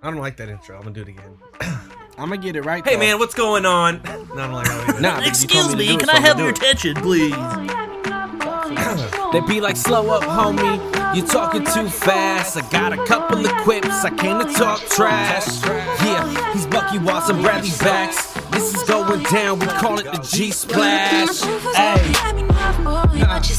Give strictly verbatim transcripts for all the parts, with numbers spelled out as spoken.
I don't like that intro. I'm gonna do it again. I'm gonna get it right. Hey though. man, what's going on? No, I don't like how Nah, but you Excuse told me, to do can it, I so have I'ma your do it. attention, please? They be like, slow up, homie. You talking too fast. I got a couple of quips. I came to talk trash. Yeah, he's Bucky Watson, Bradley Backs. This is going down. We call it the G Splash. Hey, nah, G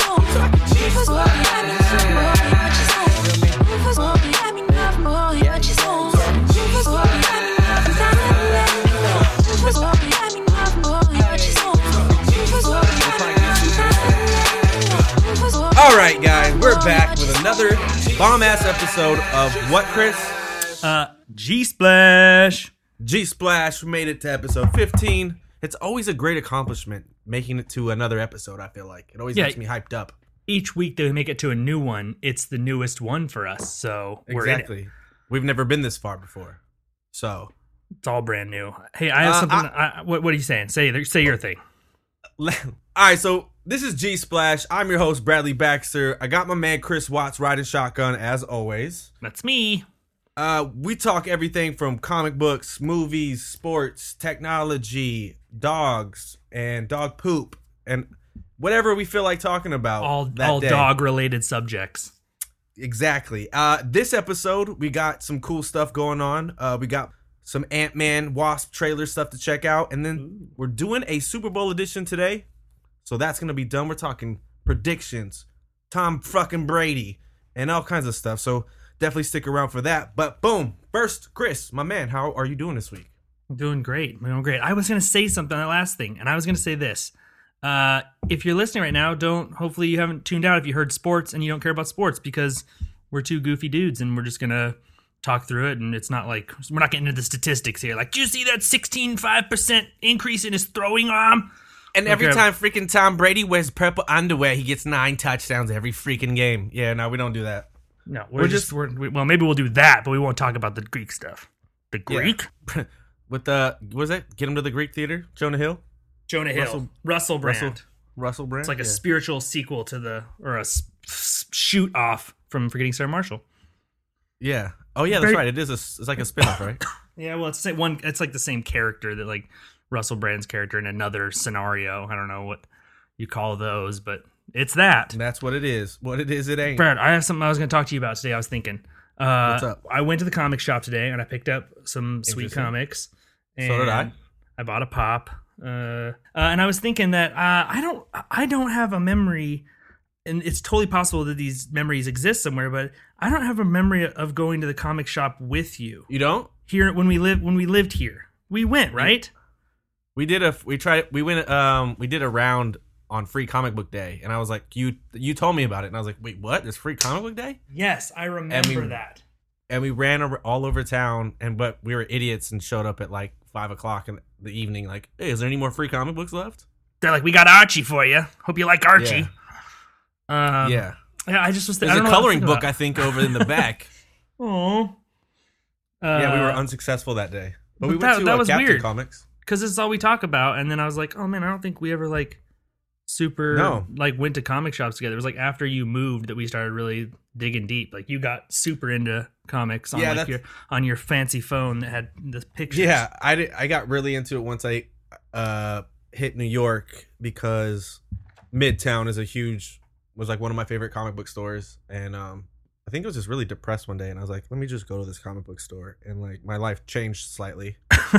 All right, guys, we're back with another bomb-ass episode of what, Chris? Uh, G-Splash. G-Splash. We made it to episode fifteen. It's always a great accomplishment making it to another episode, I feel like. It always Yeah. makes me hyped up. Each week that we make it to a new one, it's the newest one for us, so we're in it. Exactly. We've never been this far before. So, It's all brand new. Hey, I have Uh, something. I- I, what, what are you saying? Say say your thing. all right, so this is G-Splash. I'm your host, Bradley Baxter. I got my man Chris Watts riding shotgun, as always. That's me. Uh, we talk everything from comic books, movies, sports, technology, dogs, and dog poop, and whatever we feel like talking about. All that all day. dog related subjects. Exactly. Uh, this episode, we got some cool stuff going on. Uh, we got some Ant-Man Wasp trailer stuff to check out, and then Ooh. we're doing a Super Bowl edition today, so that's gonna be done. We're talking predictions, Tom fucking Brady, and all kinds of stuff. So definitely stick around for that. But boom, first, Chris, my man, how are you doing this week? I'm doing great. I'm doing great. I was gonna say something that last thing, and I was gonna say this. Uh, if you're listening right now, don't. Hopefully, you haven't tuned out if you heard sports and you don't care about sports because we're two goofy dudes and we're just gonna talk through it. And it's not like we're not getting into the statistics here. Like, do you see that sixteen point five percent increase in his throwing arm? And every Okay. time freaking Tom Brady wears purple underwear, he gets nine touchdowns every freaking game. Yeah, no, we don't do that. No, we're, We're just, just- we're, we, well, maybe we'll do that, but we won't talk about the Greek stuff. The Yeah. Greek? With the, what was it? Get him to the Greek theater? Jonah Hill? Jonah Hill, Russell- Russell, Brand. Russell, Russell Brand? It's like a Yeah. spiritual sequel to the, or a s- s- shoot off from Forgetting Sarah Marshall. Yeah. Oh, yeah, that's Very- right. It is a, it's like a spin-off, right? Yeah, well, it's the one. It's like the same character that like Russell Brand's character in another scenario. I don't know what you call those, but it's that. And that's what it is. What it is, it ain't. Brad, I have something I was going to talk to you about today. I was thinking. Uh, What's up? I went to the comic shop today and I picked up some sweet Interesting. comics. And So did I. I bought a pop, uh, uh, and I was thinking that uh, I don't, I don't have a memory, and it's totally possible that these memories exist somewhere, but I don't have a memory of going to the comic shop with you You don't? here when we lived when we lived here. We went, right? We did a, we tried, we went, um, we did a round on Free Comic Book Day, and I was like, you, you told me about it, and I was like, wait, what? There's Free Comic Book Day? Yes, I remember And we- that. And we ran over, all over town, and but we were idiots and showed up at like five o'clock in the evening, like, hey, is there any more free comic books left? They're like, we got Archie for you. Hope you like Archie. Um, yeah. yeah. I just was. There's I a don't know what coloring to book, think I about. think, over in the back. Oh. yeah, we were Uh, unsuccessful that day. But, but we went that- to that uh, was Captain weird. Comics. because this is all we talk about. And then I was like, oh man, I don't think we ever like super No. like went to comic shops together. It was like after you moved that we started really digging deep. Like you got super into comics on Yeah, like that's- your on your fancy phone that had the pictures. Yeah, I, did, I got really into it once I uh, hit New York because Midtown is a huge, was like one of my favorite comic book stores. And um, I think I was just really depressed one day and I was like, let me just go to this comic book store. And like my life changed slightly.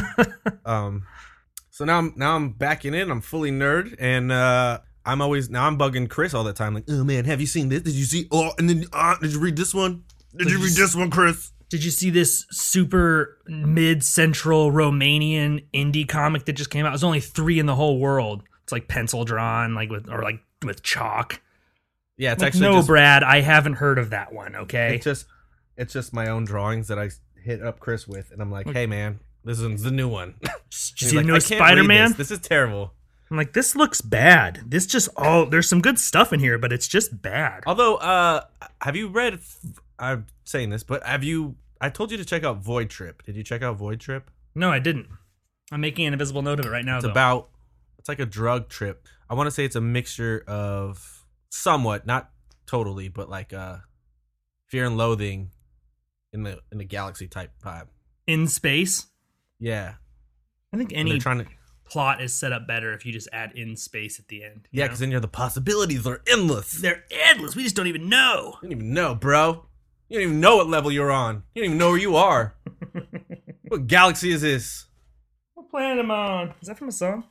um, so now I'm, now I'm back in it. I'm fully nerd. And uh, I'm always, now I'm bugging Chris all the time. Like, oh man, have you seen this? Did you see, oh, and then, uh, did you read this one? Did Did you you read s- this one, Chris? Did you see this super mid-central Romanian indie comic that just came out? There's only three in the whole world. It's like pencil drawn, like with or like with chalk. Yeah, it's Like, actually no, just, Brad, I haven't heard of that one. Okay, It's just it's just my own drawings that I hit up Chris with, and I'm like, hey man, this is the new one. Did you He's see the like, new "I can't read Spider-Man? This. this is terrible. I'm like, this looks bad. This just all there's some good stuff in here, but it's just bad. Although, uh, have you read? I'm saying this, but have you? I told you to check out Void Trip. Did you check out Void Trip? No, I didn't. I'm making an invisible note of it right now. It's though. about. It's like a drug trip. I want to say it's a mixture of somewhat, not totally, but like uh, Fear and Loathing in the in the galaxy type vibe. In space. Yeah. I think And any they're trying to. plot is set up better if you just add in space at the end. you Yeah, know? because then you're the possibilities are endless. they're endless. We just don't even know. You don't even know, bro. You don't even know what level you're on. You don't even know where you are. What galaxy is this? What planet am I on? Is that from a song?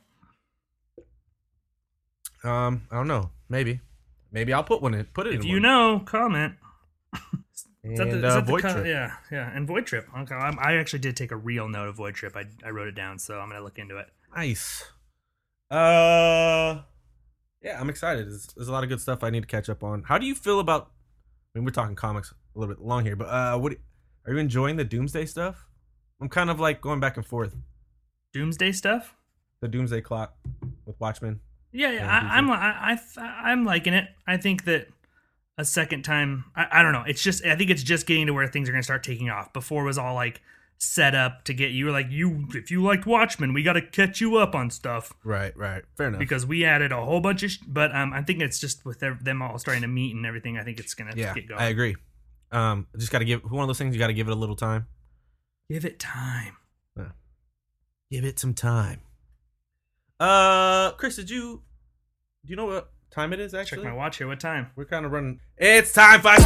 Um, I don't know. Maybe. Maybe I'll put one in. Put it in If you one. know, comment. Is that And, the, is uh, that the Void co- Trip. Yeah, yeah, and Void Trip. Okay, I'm, I actually did take a real note of Void Trip. I, I wrote it down, so I'm gonna look into it. Nice. Uh, yeah, I'm excited. There's, there's a lot of good stuff I need to catch up on. How do you feel about? I mean, we're talking comics a little bit long here, but uh, what are you enjoying the Doomsday stuff? I'm kind of like going back and forth. Doomsday stuff. The Doomsday Clock with Watchmen. Yeah, yeah, Yeah, I, I'm I, I I'm liking it. I think that a second time, I, I don't know. It's just I think it's just getting to where things are gonna start taking off. Before it was all like set up to get you like you if you liked Watchmen, we got to catch you up on stuff. Right, right. Fair enough. Because we added a whole bunch of, sh- but um, I think it's just with their, them all starting to meet and everything. I think it's gonna yeah, get going. I agree. Um, just got to give one of those things. You got to give it a little time. Give it time. Yeah. Give it some time. Uh, Chris, did you do you know what time it is? Actually, Check my watch here. What time? we're kind of running. It's time for uh,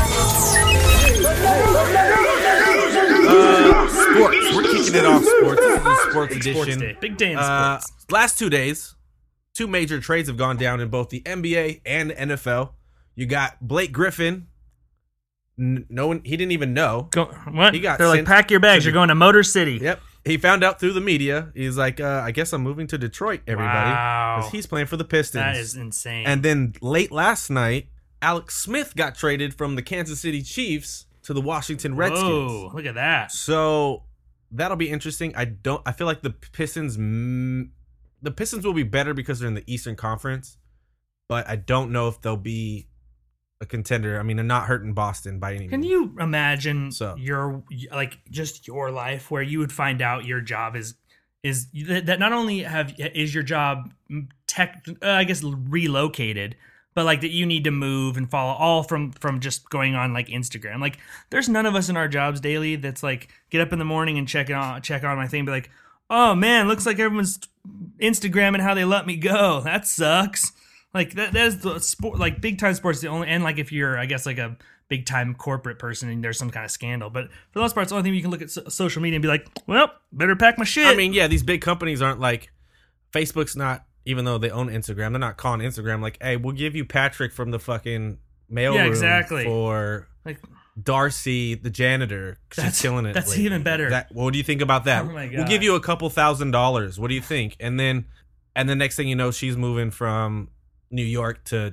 sports. We're kicking it off. Sports. This is the sports Big edition. sports day. Big day in Uh, sports. last two days, two major trades have gone down in both the N B A and N F L. You got Blake Griffin. N- no one, he didn't even know. Go, what? he got They're like, sent pack your bags. to You're the- going to Motor City. Yep. He found out through the media. He's like, uh, I guess I'm moving to Detroit, everybody. Wow. Because he's playing for the Pistons. That is insane. And then late last night, Alex Smith got traded from the Kansas City Chiefs to the Washington Redskins. Whoa, look at that. So that'll be interesting. I don't. I feel like the Pistons, mm, the Pistons will be better because they're in the Eastern Conference, but I don't know if they'll be a contender. I mean, they're not hurting Boston by any Can means. you imagine So- your like just your life where you would find out your job is is that not only have is your job tech uh, I guess relocated, but like that you need to move and follow all from from just going on like Instagram. Like there's none of us in our jobs daily that's like get up in the morning and check it on check on my thing, and be like, oh man, looks like everyone's Instagramming how they let me go. That sucks. Like that that's the sport like big time sports the only and like if you're I guess like a big time corporate person and there's some kind of scandal. But for the most part, it's the only thing you can look at so- social media and be like, well, better pack my shit. I mean, yeah, these big companies aren't like Facebook's not. Even though they own Instagram, they're not calling Instagram like, "Hey, we'll give you Patrick from the fucking mail Yeah, room exactly. for like Darcy, the janitor. 'Cause That's- she's killing it. that's lately." even better. That, what do you think about that? Oh my We'll God. give you a couple thousand dollars. What do you think? And then, and the next thing you know, she's moving from New York to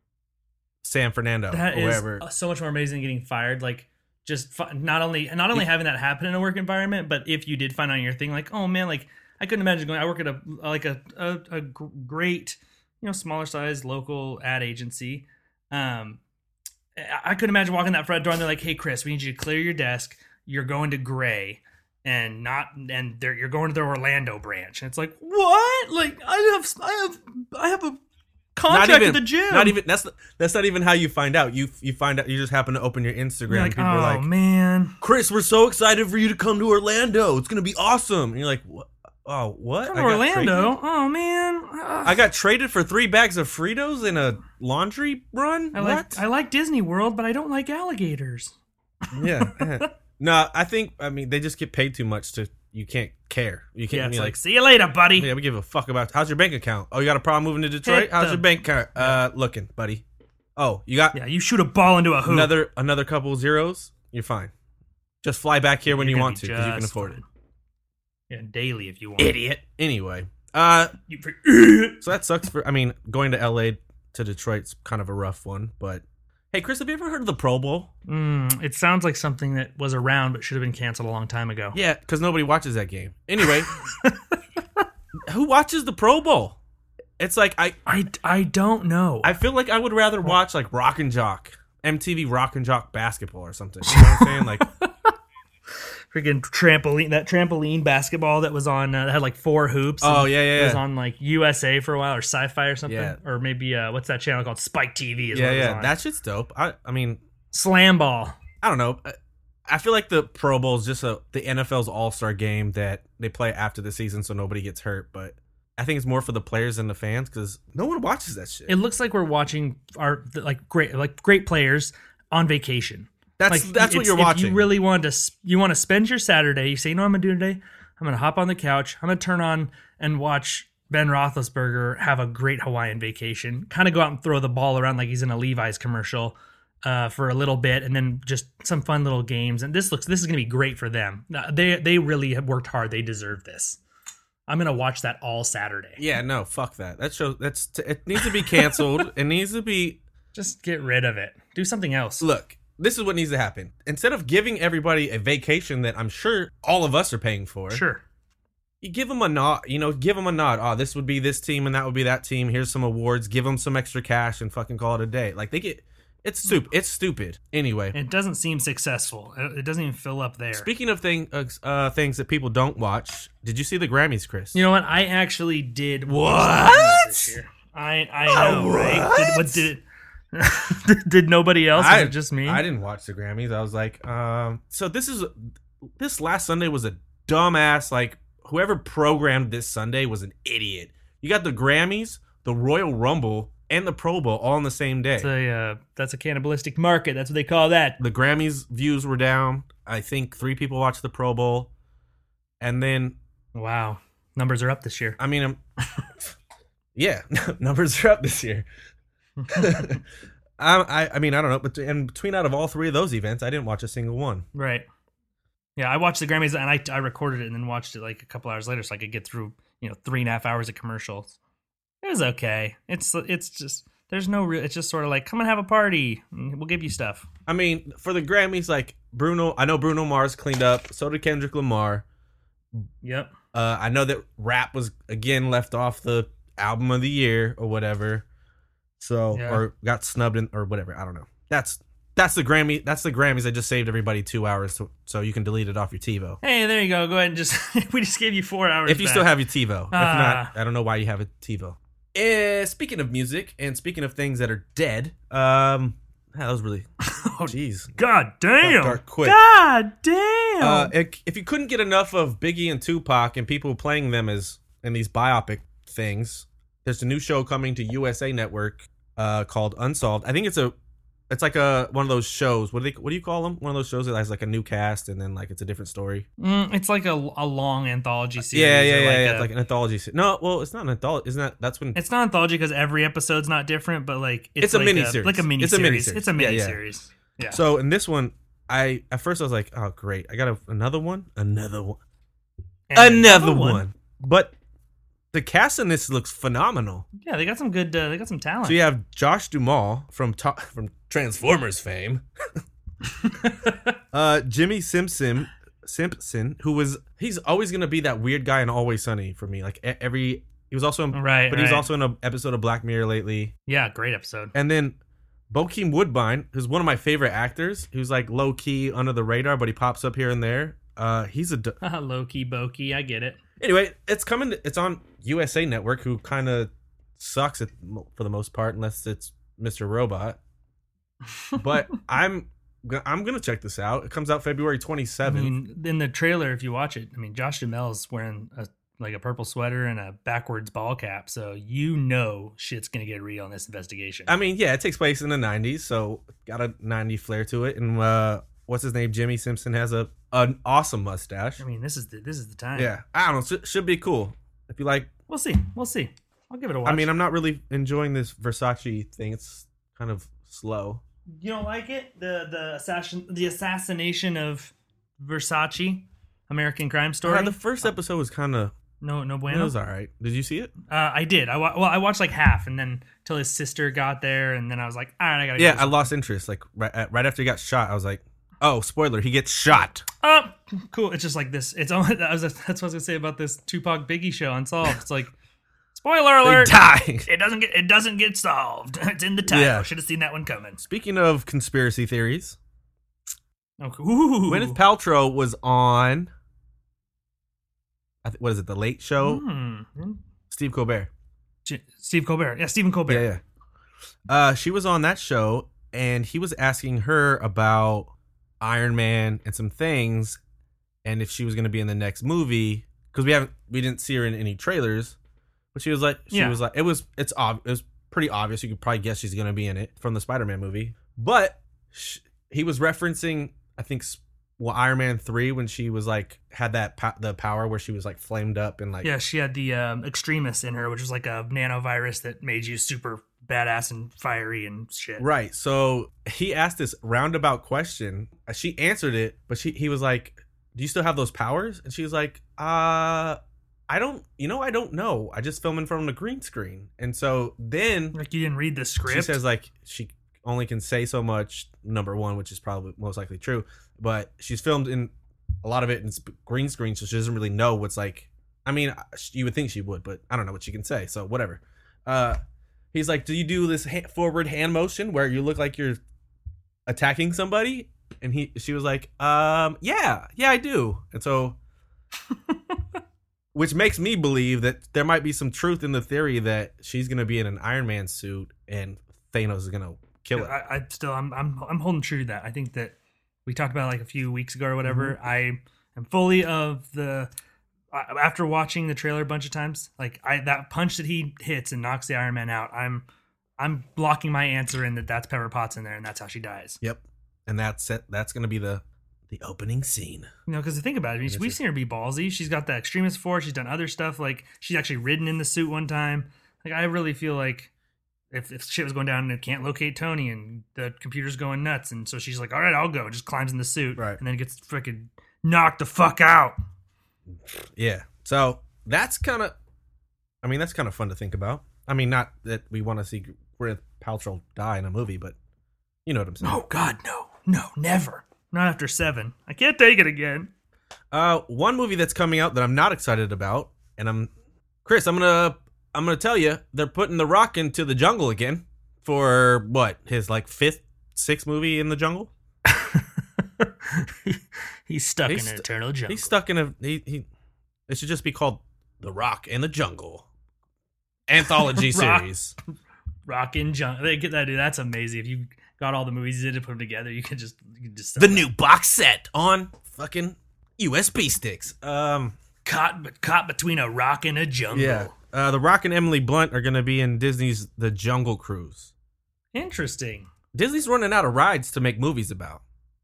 San Fernando that or is wherever. uh, so much more amazing than getting fired. Like just fi- not only not only having that happen in a work environment, but if you did find out your thing, like oh man, like I couldn't imagine going. I work at a like a a, a gr- great you know smaller size local ad agency. Um, I, I couldn't imagine walking that front door and they're like, hey Chris, we need you to clear your desk. You're going to Gray. And not, and they're, you're going to the Orlando branch, and it's like, what? Like, I have, I have, I have a contract not even, at the gym. Not even that's that's not even how you find out. You you find out you just happen to open your Instagram. You're like, people oh are like, man, Chris, we're so excited for you to come to Orlando. It's gonna be awesome. And you're like, what? Oh, what? from I got Orlando. traded? Oh man, Ugh. I got traded for three bags of Fritos in a laundry run. I what? like I like Disney World, but I don't like alligators. yeah. eh. No, I think I mean they just get paid too much to. You can't care. You can't Yeah, it's be like, like, see you later, buddy. yeah, we give a fuck about. How's your bank account? Oh, you got a problem moving to Detroit? Hit How's the- your bank account? Uh, looking, buddy. Oh, you got Yeah, you shoot a ball into a hoop. another another couple zeros. You're fine. Just fly back here when You're you gonna want be to because you can just afford fine. it. Yeah, daily if you want. Idiot. Anyway, uh, You for idiot. so that sucks for. I mean, going to L A to Detroit's kind of a rough one. But hey, Chris, have you ever heard of the Pro Bowl? Mm, it sounds like something that was around but should have been canceled a long time ago. Yeah, because nobody watches that game. Anyway, who watches the Pro Bowl? It's like I, I, I don't know. I feel like I would rather watch like Rock and Jock, M T V Rock and Jock basketball or something. You know what I'm saying? Like, Freaking trampoline, that trampoline basketball that was on, uh, that had like four hoops. Oh, and yeah, yeah, It was yeah. on like U S A for a while or Sci-Fi or something. Yeah. Or maybe, uh, what's that channel called? Spike T V is yeah, what it was yeah, on. that shit's dope. I, I mean, Slam ball. I don't know. I, I feel like the Pro Bowl is just a the N F L's All-Star game that they play after the season so nobody gets hurt. But I think it's more for the players and the fans because no one watches that shit. It looks like we're watching our like great like great players on vacation. That's like, that's what you're if watching. You really want to you want to spend your Saturday. You say, you know what I'm gonna do today? I'm gonna hop on the couch. I'm gonna turn on and watch Ben Roethlisberger have a great Hawaiian vacation. Kind of go out and throw the ball around like he's in a Levi's commercial uh, for a little bit, and then just some fun little games. And this looks this is gonna be great for them. They they really have worked hard. They deserve this. I'm gonna watch that all Saturday. Yeah, no, fuck that. That show that's it needs to be canceled. It needs to be just get rid of it. Do something else. Look. This is what needs to happen. Instead of giving everybody a vacation that I'm sure all of us are paying for, sure, you give them a nod. You know, give them a nod. Oh, this would be this team and that would be that team. Here's some awards. Give them some extra cash and fucking call it a day. Like they get, it's stupid. It's stupid. Anyway, it doesn't seem successful. It doesn't even fill up there. Speaking of thing, uh, uh, things that people don't watch, did you see the Grammys, Chris? You know what? I actually did. What? This year. I I know, uh, right? Did, what did? did, did nobody else? I, Was it just me? I didn't watch the Grammys. I was like, um, so this is this last Sunday was a dumbass. Like whoever programmed this Sunday was an idiot. You got the Grammys, the Royal Rumble, and the Pro Bowl all on the same day. That's a, uh, that's a cannibalistic market. That's what they call that. The Grammys views were down. I think three people watched the Pro Bowl, and then wow, numbers are up this year. I mean, I'm, yeah, numbers are up this year. I, I mean, I don't know, but and between out of all three of those events, I didn't watch a single one. Right. Yeah, I watched the Grammys and I I recorded it and then watched it like a couple hours later so I could get through, you know, three and a half hours of commercials. It was okay. It's it's just there's no real. It's just sort of like come and have a party. We'll give you stuff. I mean, for the Grammys, like Bruno, I know Bruno Mars cleaned up. So did Kendrick Lamar. Yep. Uh, I know that rap was again left off the album of the year or whatever. So yeah. Or got snubbed in or whatever. I don't know. That's that's the Grammy. That's the Grammys. I just saved everybody two hours so, so you can delete it off your TiVo. Hey, there you go. Go ahead and just we just gave you four hours. If you back. still have your TiVo. Ah. If not, I don't know why you have a TiVo. Uh, speaking of music and speaking of things that are dead, um, that was really, jeez, God damn, dark quick. God damn. Uh, if you couldn't get enough of Biggie and Tupac and people playing them as in these biopic things, there's a new show coming to U S A Network uh, called Unsolved. I think it's a, it's like a one of those shows. What do they? What do you call them? One of those shows that has like a new cast and then like it's a different story. Mm, it's like a, a long anthology series. Yeah, yeah, yeah. like yeah. a, it's like an anthology. Se- no, well, it's not an anthology. Isn't that? That's when it's not anthology because every episode's not different, but like it's, it's a like mini a, series. like a mini it's a mini series. series. It's a mini yeah, yeah. series. Yeah. So in this one, I at first I was like, oh great, I got a, another one, another one, And another one. one. But the cast in this looks phenomenal. Yeah, they got some good. Uh, they got some talent. So you have Josh Duhamel from to- from Transformers fame, uh, Jimmy Simpson, Simpson, who was he's always gonna be that weird guy in Always Sunny for me. Like every he was also in, right, but right. he's also in an episode of Black Mirror lately. Yeah, great episode. And then Bokeem Woodbine, who's one of my favorite actors, who's like low key under the radar, but he pops up here and there. Uh, he's a d- low key bokey. I get it. Anyway, it's coming. To, it's on U S A Network, who kind of sucks at, for the most part, unless it's Mister Robot. But I'm I'm gonna check this out. It comes out February twenty-seventh. I mean, in the trailer, if you watch it, I mean, Josh Duhamel's wearing a, like a purple sweater and a backwards ball cap, so you know shit's gonna get real in this investigation. I mean, yeah, it takes place in the nineties, so got a nineties flair to it. And uh, what's his name? Jimmy Simpson has a an awesome mustache. I mean, this is the this is the time. Yeah, I don't know. Should, should be cool. If you like, we'll see. We'll see. I'll give it a watch. I mean, I'm not really enjoying this Versace thing. It's kind of slow. You don't like it? The the assassin the assassination of Versace, American Crime Story. Uh, the first episode was kind of no no it bueno. was all right. Did you see it? Uh, I did. I wa- well, I watched like half, and then till his sister got there, and then I was like, all right, I gotta. Yeah, go I lost interest. Like right at, right after he got shot, I was like, oh, spoiler, he gets shot. Oh, cool. It's just like this. It's only that was, that's what I was gonna say about this Tupac Biggie show Unsolved. It's like. Spoiler alert! They die. It doesn't get it doesn't get solved. It's in the title. Yeah. Should have seen that one coming. Speaking of conspiracy theories, Oh, ooh. Gwyneth Paltrow was on. I th- what is it? The Late Show. Hmm. Steve Colbert. J- Steve Colbert. Yeah, Stephen Colbert. Yeah, yeah. Uh, she was on that show, and he was asking her about Iron Man and some things, and if she was going to be in the next movie, because we haven't, we didn't see her in any trailers, but she was like, she Yeah. was like, it was, it's ob- it was pretty obvious. You could probably guess she's going to be in it from the Spider-Man movie, but sh- he was referencing, I think, well, Iron Man three when she was like had that po- the power where she was like flamed up and like Yeah, she had the um, Extremis in her, which was like a nanovirus that made you super badass and fiery and shit. right. So he asked this roundabout question. She answered it, but she he was like, "Do you still have those powers?" And she was like, "Uh, I don't. You know, I don't know. I just film in front of the green screen." And so then Like you didn't read the script. she says like she only can say so much. Number one, which is probably most likely true, but she's filmed in a lot of it in sp- green screen, so she doesn't really know what's like. I mean, you would think she would, but I don't know what she can say. So whatever. Uh, he's like, "Do you do this ha- forward hand motion where you look like you're attacking somebody?" And he, she was like, "Um, yeah, yeah, I do." And so, which makes me believe that there might be some truth in the theory that she's gonna be in an Iron Man suit and Thanos is gonna kill it. I, I still, I'm, I'm, I'm holding true to that. I think that we talked about it like a few weeks ago or whatever. Mm-hmm. I am fully of the. After watching the trailer a bunch of times, like I that punch that he hits and knocks the Iron Man out, I'm, I'm blocking my answer in that that's Pepper Potts in there and that's how she dies. Yep, and that's it. That's gonna be the the opening scene. You know, because the thing about it, I mean, we've seen her be ballsy. She's got the Extremis before. She's done other stuff. Like she's actually ridden in the suit one time. Like I really feel like if, if shit was going down and it can't locate Tony and the computer's going nuts, and so she's like, "All right, I'll go." Just climbs in the suit, Right. and then gets freaking knocked the fuck out. Yeah. So that's kind of, I mean, that's kind of fun to think about. I mean, not that we want to see Gwyneth Paltrow die in a movie, but you know what I'm saying. Oh God, no, no, never. Not after seven. I can't take it again. Uh, one movie that's coming out that I'm not excited about, and I'm, Chris, I'm gonna, I'm gonna tell you, they're putting The Rock into the jungle again for what, his like fifth, sixth movie in the jungle. He's stuck He's in an st- eternal jungle. He's stuck in a he. he it should just be called The Rock and the Jungle anthology Rock. series. Rockin' jungle. They get that, dude. That's amazing. If you got all the movies you did to put them together, you could just, you could just sell The that. new box set on fucking U S B sticks. Um, caught, but caught between a rock and a jungle. yeah. Uh, The Rock and Emily Blunt are gonna be in Disney's The Jungle Cruise. Interesting. Disney's running out of rides to make movies about.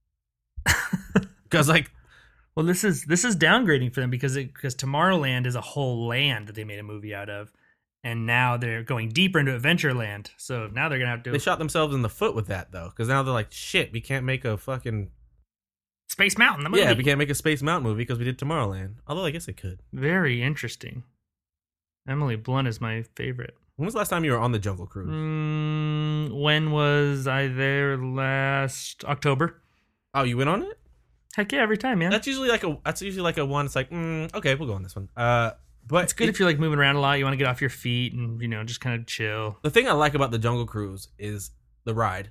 Because like, Well, this is this is downgrading for them because it, because Tomorrowland is a whole land that they made a movie out of, and now they're going deeper into Adventureland. So now they're gonna have to they do shot themselves in the foot with that though. Because now they're like, shit, we can't make a fucking Space Mountain. The movie. yeah, we can't make a Space Mountain movie because we did Tomorrowland. Although I guess they could. Very interesting. Emily Blunt is my favorite. When was the last time you were on the Jungle Cruise? Mm, when was I there last October? Oh, you went on it? Heck yeah, every time, man. That's usually like a. That's usually like a one. It's like, mm, okay, we'll go on this one. Uh, but It's good if you're like moving around a lot. You want to get off your feet and you know just kind of chill. the thing I like about the Jungle Cruise is the ride.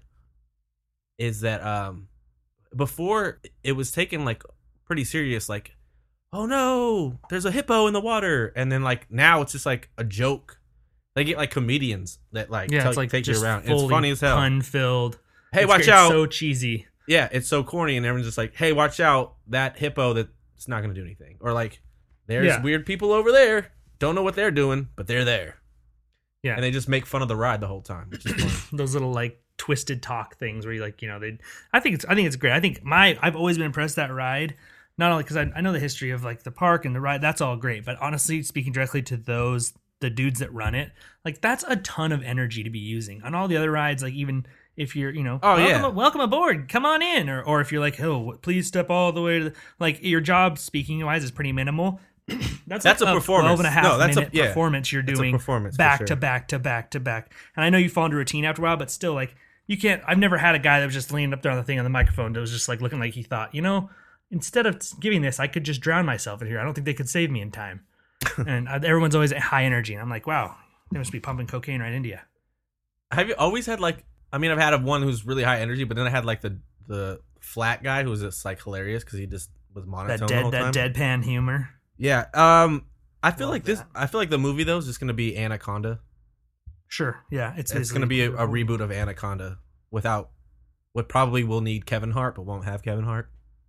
Is that um, before it was taken like pretty serious, like, oh no, there's a hippo in the water, and then like now it's just like a joke. They get like comedians that like Yeah, tell- it's like take you just around. It's fully funny as hell. pun filled. Hey, It's watch great. out! It's so cheesy. Yeah, it's so corny, and everyone's just like, "Hey, watch out! That hippo that's not gonna do anything." Or like, "There's Yeah. weird people over there. Don't know what they're doing, but they're there." Yeah. And they just make fun of the ride the whole time, which is funny. Those little like twisted talk things where you like you know they. I think it's I think it's great. I think my I've always been impressed with that ride. Not only because I, I know the history of like the park and the ride, that's all great. But honestly, speaking directly to those the dudes that run it, like that's a ton of energy to be using. On all the other rides, like even if you're, you know, Oh, welcome, yeah. welcome aboard, come on in, or or if you're like, oh, please step all the way to the, like your job speaking wise is pretty minimal. that's That's like a performance. twelve and a half No, that's a- minute yeah. performance you're It's a doing performance, for back sure. to back to back to back. And I know you fall into routine after a while, but still, like you can't. I've never had a guy that was just leaning up there on the thing on the microphone that was just like looking like he thought, you know, instead of giving this, I could just drown myself in here. I don't think they could save me in time. And uh, everyone's always at high energy, and I'm like, wow, they must be pumping cocaine right into you. Have you always had like? I mean, I've had a one who's really high energy, but then I had like the the flat guy who was just like hilarious because he just was monotone That the whole dead, time. that deadpan humor. Yeah. Um. I feel Love like this. that. I feel like the movie though is just gonna be Anaconda. Sure, yeah, it's It's basically- gonna be a, a reboot of Anaconda without what probably will need Kevin Hart, but won't have Kevin Hart.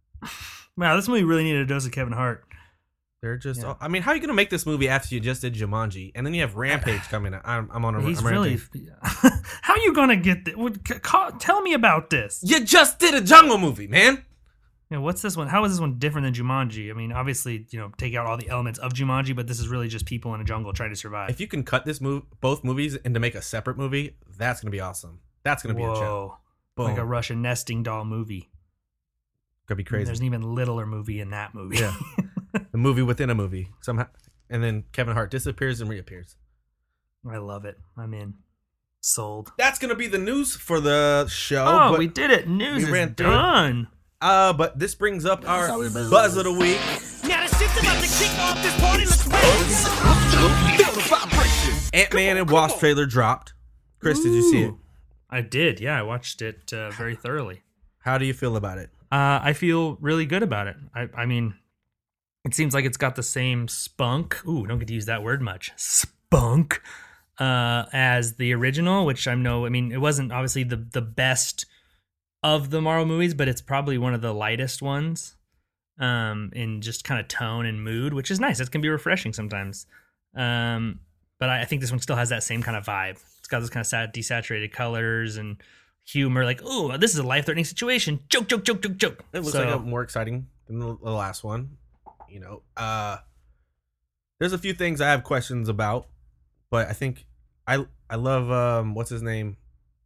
Wow, this movie really needed a dose of Kevin Hart. They're just. Yeah. All, I mean, how are you going to make this movie after you just did Jumanji, and then you have Rampage coming out? I'm, I'm on a. He's I'm really. ranting. How are you gonna get this? Tell me about this. You just did a jungle movie, man. Yeah, what's this one? How is this one different than Jumanji? I mean, obviously, you know, take out all the elements of Jumanji, but this is really just people in a jungle trying to survive. If you can cut this move, both movies, and to make a separate movie, that's going to be awesome. That's going to be a gem. Whoa, Boom. like a Russian nesting doll movie. Could be crazy. There's an even littler movie in that movie. Yeah. A movie within a movie somehow, and then Kevin Hart disappears and reappears. I love it. I'm in. Sold. That's gonna be the news for the show. Oh, but, we did it. News we is ran through it. done. uh, but this brings up our buzz of the week. Now the shit's about to kick off this party. Let's Feel the vibration. Ant-Man and Wasp trailer dropped. Chris, did you see it? I did. Yeah, I watched it uh, very thoroughly. How do you feel about it? Uh, I feel really good about it. I, I mean, it seems like it's got the same spunk. Ooh, don't get to use that word much. Spunk. Uh, as the original, which I know, I mean, it wasn't obviously the, the best of the Marvel movies, but it's probably one of the lightest ones um, in just kind of tone and mood, which is nice. It can be refreshing sometimes. Um, but I, I think this one still has that same kind of vibe. It's got those kind of sad, desaturated colors and humor, like, oh, this is a life-threatening situation. Joke, joke, joke, joke, joke. It looks So- like a more exciting than the, the last one. You know, uh, there's a few things I have questions about, but I think I I love um what's his name,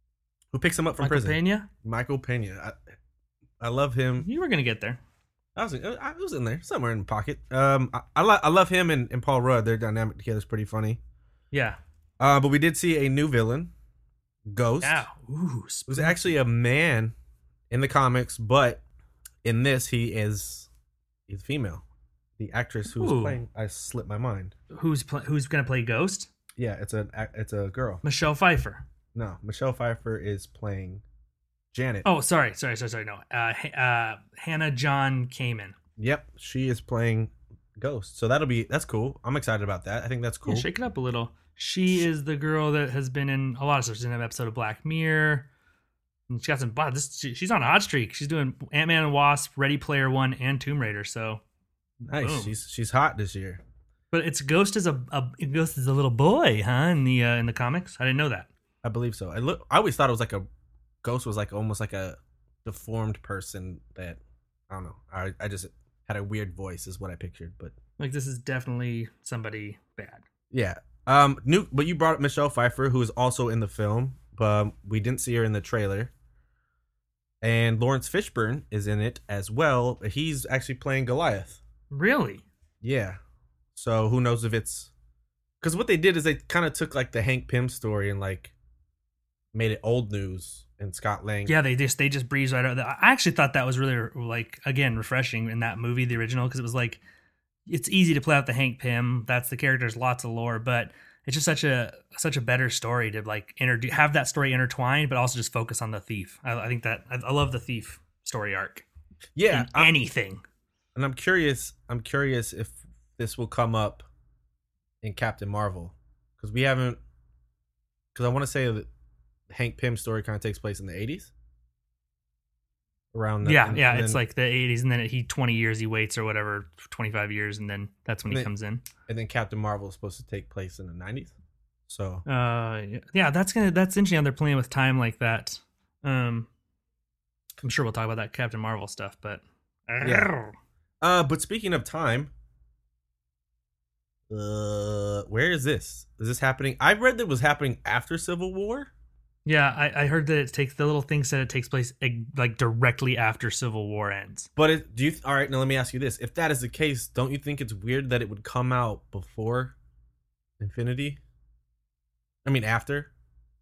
who picks him up from Michael prison. Pena? Michael Pena. I, I love him. You were going to get there. I was I was in there somewhere in the pocket. Um, I I, lo- I love him and, and Paul Rudd. Their dynamic together is pretty funny. Yeah. Uh, but we did see a new villain, Ghost. Yeah. Ooh, Who's actually a man in the comics, but in this he is he's female. The actress who's Ooh. playing, I slipped my mind. Who's pl- who's going to play Ghost? Yeah, it's a it's a girl. Michelle Pfeiffer. No, Michelle Pfeiffer is playing Janet. Oh, sorry, sorry, sorry, sorry. No, uh, H- uh, Hannah John Kamen. Yep, she is playing Ghost. So that'll be that's cool. I'm excited about that. I think that's cool. Yeah, shake it up a little. She is the girl that has been in a lot of stuff. She's in an episode of Black Mirror. And she got some. Wow, this she, she's on a hot streak. She's doing Ant-Man and Wasp, Ready Player One, and Tomb Raider. So Nice. Boom. She's she's hot this year. But it's Ghost as a, a Ghost as a little boy, huh? In the uh, in the comics, I didn't know that. I believe so. I look. I always thought it was like a Ghost was like almost like a deformed person that I don't know. I I just had a weird voice is what I pictured. But Like this is definitely somebody bad. yeah. Um. New. But you brought up Michelle Pfeiffer, who is also in the film, but we didn't see her in the trailer. And Lawrence Fishburne is in it as well. He's actually playing Goliath. Really? Yeah. So who knows if it's because what they did is they kind of took like the Hank Pym story and like made it old news and Scott Lang. Yeah, they just they just breezed right out. I actually thought that was really like again refreshing in that movie, the original, because it was like it's easy to play out the Hank Pym. That's the character's lots of lore, but it's just such a such a better story to like inter- have that story intertwined, but also just focus on the thief. I, I think that I, I love the thief story arc. Yeah. in I'm- anything. and I'm curious. I'm curious if this will come up in Captain Marvel because we haven't. Because I want to say that Hank Pym story kind of takes place in the eighties. Around the, Yeah, and- yeah, and it's then, like the eighties, and then he twenty years he waits or whatever, twenty-five years, and then that's when he Then- comes in. and then Captain Marvel is supposed to take place in the nineties. So Uh, yeah, that's gonna that's interesting how they're playing with time like that. Um, I'm sure we'll talk about that Captain Marvel stuff, but Yeah. Uh, but speaking of time, uh, where is this? Is this happening? I read that it was happening after Civil War. yeah, I, I heard that it takes the little thing said it takes place eh, like directly after Civil War ends. But it, do you? All right, now let me ask you this: if that is the case, don't you think it's weird that it would come out before Infinity? I mean, after.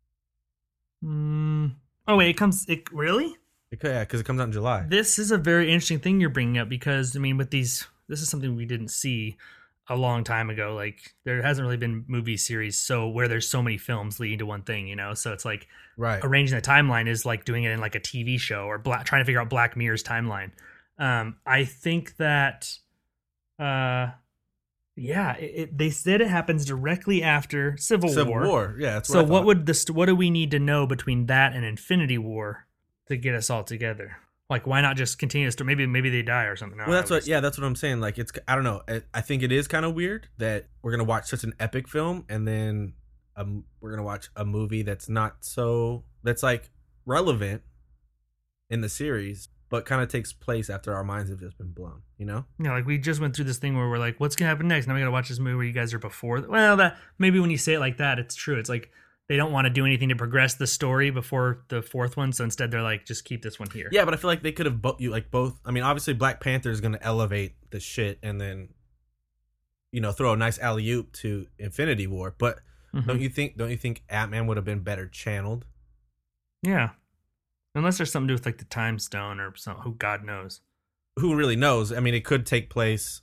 Mm. Oh wait, it comes. It really? It could, yeah, because it comes out in July. This is a very interesting thing you're bringing up because I mean, with these, this is something we didn't see a long time ago. Like there hasn't really been movie series so where there's so many films leading to one thing, you know. So it's like Right. arranging the timeline is like doing it in like a T V show or black, trying to figure out Black Mirror's timeline. Um, I think that, uh, yeah, it, it, they said it happens directly after Civil, Civil War. War. Yeah. That's what So I what thought. would this? What do we need to know between that and Infinity War to get us all together. Like, why not just continue to maybe maybe they die or something? Well, that's what. Yeah, that's what I'm saying. Like, it's I don't know. I, I think it is kind of weird that we're gonna watch such an epic film and then um we're gonna watch a movie that's not so that's like relevant in the series, but kind of takes place after our minds have just been blown. You know? Yeah, like we just went through this thing where we're like, what's gonna happen next? Now we gotta watch this movie where you guys are before. Well, that maybe when you say it like that, it's true. It's like they don't want to do anything to progress the story before the fourth one, so instead they're like, just keep this one here. Yeah, but I feel like they could have both. You like both. I mean, obviously Black Panther is gonna elevate the shit and then, you know, throw a nice alley oop to Infinity War. But mm-hmm. don't you think? Don't you think Ant-Man would have been better channeled? Yeah, unless there's something to do with like the Time Stone or something. Who God knows. Who really knows? I mean, it could take place,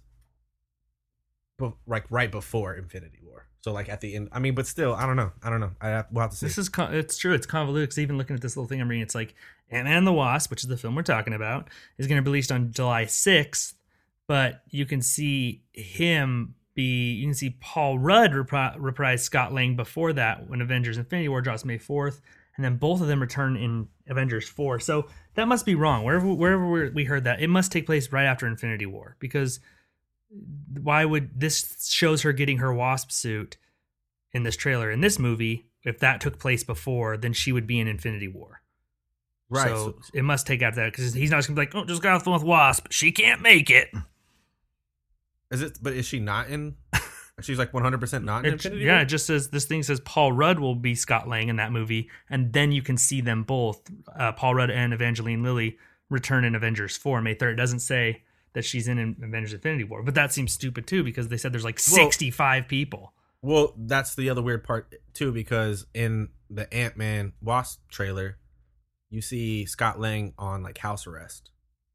be- like right before Infinity War. So like at the end, I mean, but still, I don't know. I don't know. I have, we'll have to see. This is con- it's true. It's convoluted because even looking at this little thing I'm reading, it's like Ant-Man and the Wasp, which is the film we're talking about, is going to be released on July sixth. But you can see him be, you can see Paul Rudd repri- reprise Scott Lang before that when Avengers Infinity War drops May fourth. And then both of them return in Avengers four. So that must be wrong. Wherever wherever we heard that, it must take place right after Infinity War. Because why would this shows her getting her Wasp suit in this trailer in this movie? If that took place before, then she would be in Infinity War. Right. So, so it must take out that because he's not just gonna be like, oh, just got off the phone with Wasp. She can't make it. Is it? But is she not in? She's like one hundred percent not in It, Infinity yeah, War? it just says this thing says Paul Rudd will be Scott Lang in that movie, and then you can see them both, uh, Paul Rudd and Evangeline Lilly, return in Avengers four May third. It doesn't say that she's in Avengers Infinity War, but that seems stupid too because they said there's like Well, sixty-five people. Well, that's the other weird part too, because in the Ant-Man Wasp trailer, you see Scott Lang on like house arrest.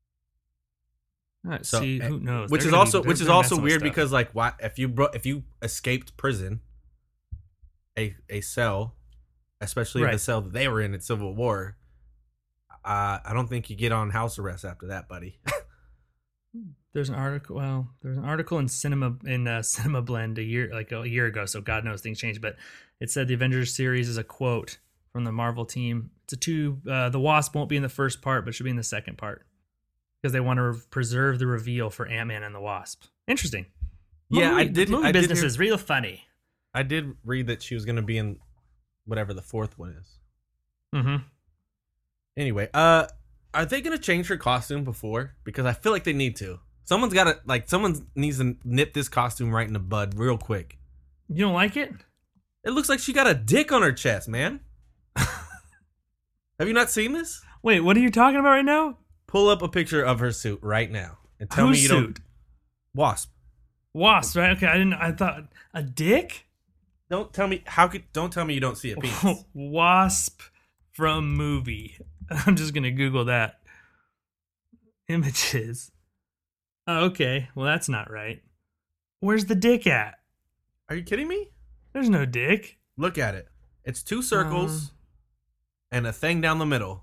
Let's So, see, who knows? Which They're is gonna also be- which they're is gonna also mess with weird stuff. because like why if you bro- if you escaped prison, a a cell, especially the Right. cell that they were in at Civil War, uh, I don't think you get on house arrest after that, buddy. There's an article. Well, there's an article in Cinema in uh, Cinema Blend a year like a year ago. So God knows things change, but it said the Avengers series is a quote from the Marvel team. It's a two. Uh, the Wasp won't be in the first part, but should be in the second part because they want to re- preserve the reveal for Ant-Man and the Wasp. Interesting. Yeah, movie, I did- Movie I did business hear- is real funny. I did read that she was going to be in whatever the fourth one is. Mm-hmm. Anyway, uh, are they going to change her costume before? Because I feel like they need to. Someone's got to like someone needs to nip this costume right in the bud real quick. You don't like it? It looks like she got a dick on her chest, man. Have you not seen this? Wait, what are you talking about right now? Pull up a picture of her suit right now and tell Whose me you suit? don't. Wasp. Wasp, right? Okay, I didn't. I thought a dick. Don't tell me how could. Don't tell me you don't see a penis. Wasp from movie. I'm just gonna Google that. Images. Oh, okay. Well, that's not right. Where's the dick at? Are you kidding me? There's no dick. Look at it. It's two circles Um. and a thing down the middle.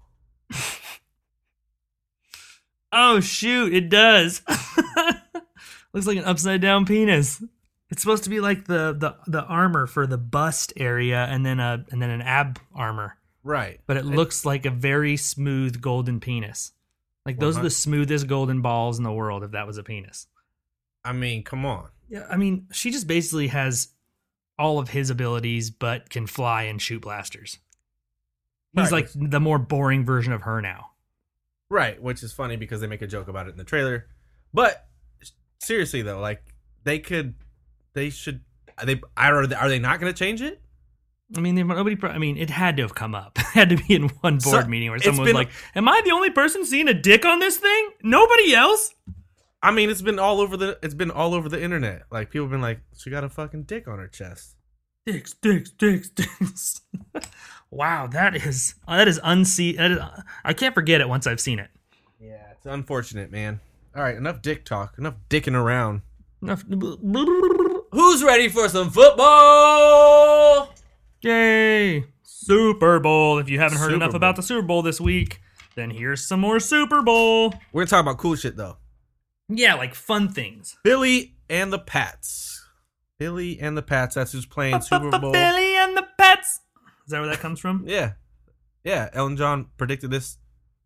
Oh shoot! It does. Looks like an upside down penis. It's supposed to be like the the the armor for the bust area, and then a and then an ab armor. Right. But it looks like a very smooth golden penis. Like those are the smoothest golden balls in the world if that was a penis. I mean, come on. Yeah, I mean, she just basically has all of his abilities but can fly and shoot blasters. He's Right. like the more boring version of her now. Right, which is funny because they make a joke about it in the trailer. But seriously though, like they could they should are they are they, are they not going to change it? I mean, nobody. I mean, it had to have come up. It had to be in one board So, meeting where it's someone was been- like, "Am I the only person seeing a dick on this thing? Nobody else?" I mean, it's been all over the it's been all over the internet. Like people have been like, she got a fucking dick on her chest. Dicks, dicks, dicks, dicks. Wow, that is that is unseen. That is, I can't forget it once I've seen it. Yeah, it's unfortunate, man. All right, enough dick talk. Enough dicking around. Enough- Who's ready for some football? Yay! Super Bowl. If you haven't heard Super enough Bowl. about the Super Bowl this week, then here's some more Super Bowl. We're gonna talk about cool shit though. Yeah, like fun things. Billy and the Pats. Billy and the Pats. That's who's playing Super Bowl. Billy and the Pets. Is that where that comes from? Yeah, yeah. Elton John predicted this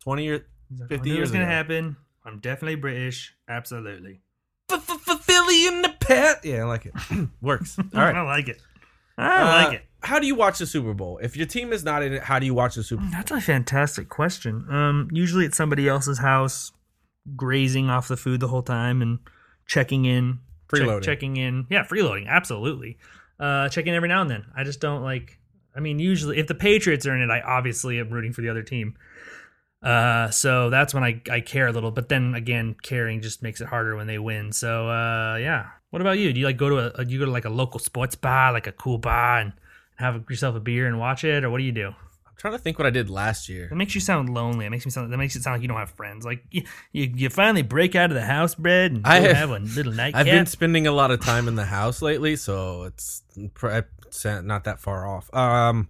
twenty or He's like, fifty I knew it years was gonna ago. happen. I'm definitely British. Absolutely. Philly in the pet. Yeah, I like it. Works. All I right. like it. I Uh, like it. How do you watch the Super Bowl? If your team is not in it, how do you watch the Super Bowl? That's a fantastic question. Um, usually it's somebody else's house, grazing off the food the whole time and checking in, check- Freeloading. checking in. Yeah, freeloading, absolutely. Uh, checking every now and then. I just don't like. I mean, usually if the Patriots are in it, I obviously am rooting for the other team. Uh, so that's when I, I care a little. But then again, caring just makes it harder when they win. So uh, yeah. What about you? Do you like go to a you go to like a local sports bar, like a cool bar, and have yourself a beer and watch it, or what do you do? I'm trying to think what I did last year. That makes you sound lonely. It makes me sound. That makes it sound like you don't have friends. Like you, you, you finally break out of the house, Brad, and go I have- have a little nightcap. I've been spending a lot of time in the house lately, so it's pr- it's not that far off. Um,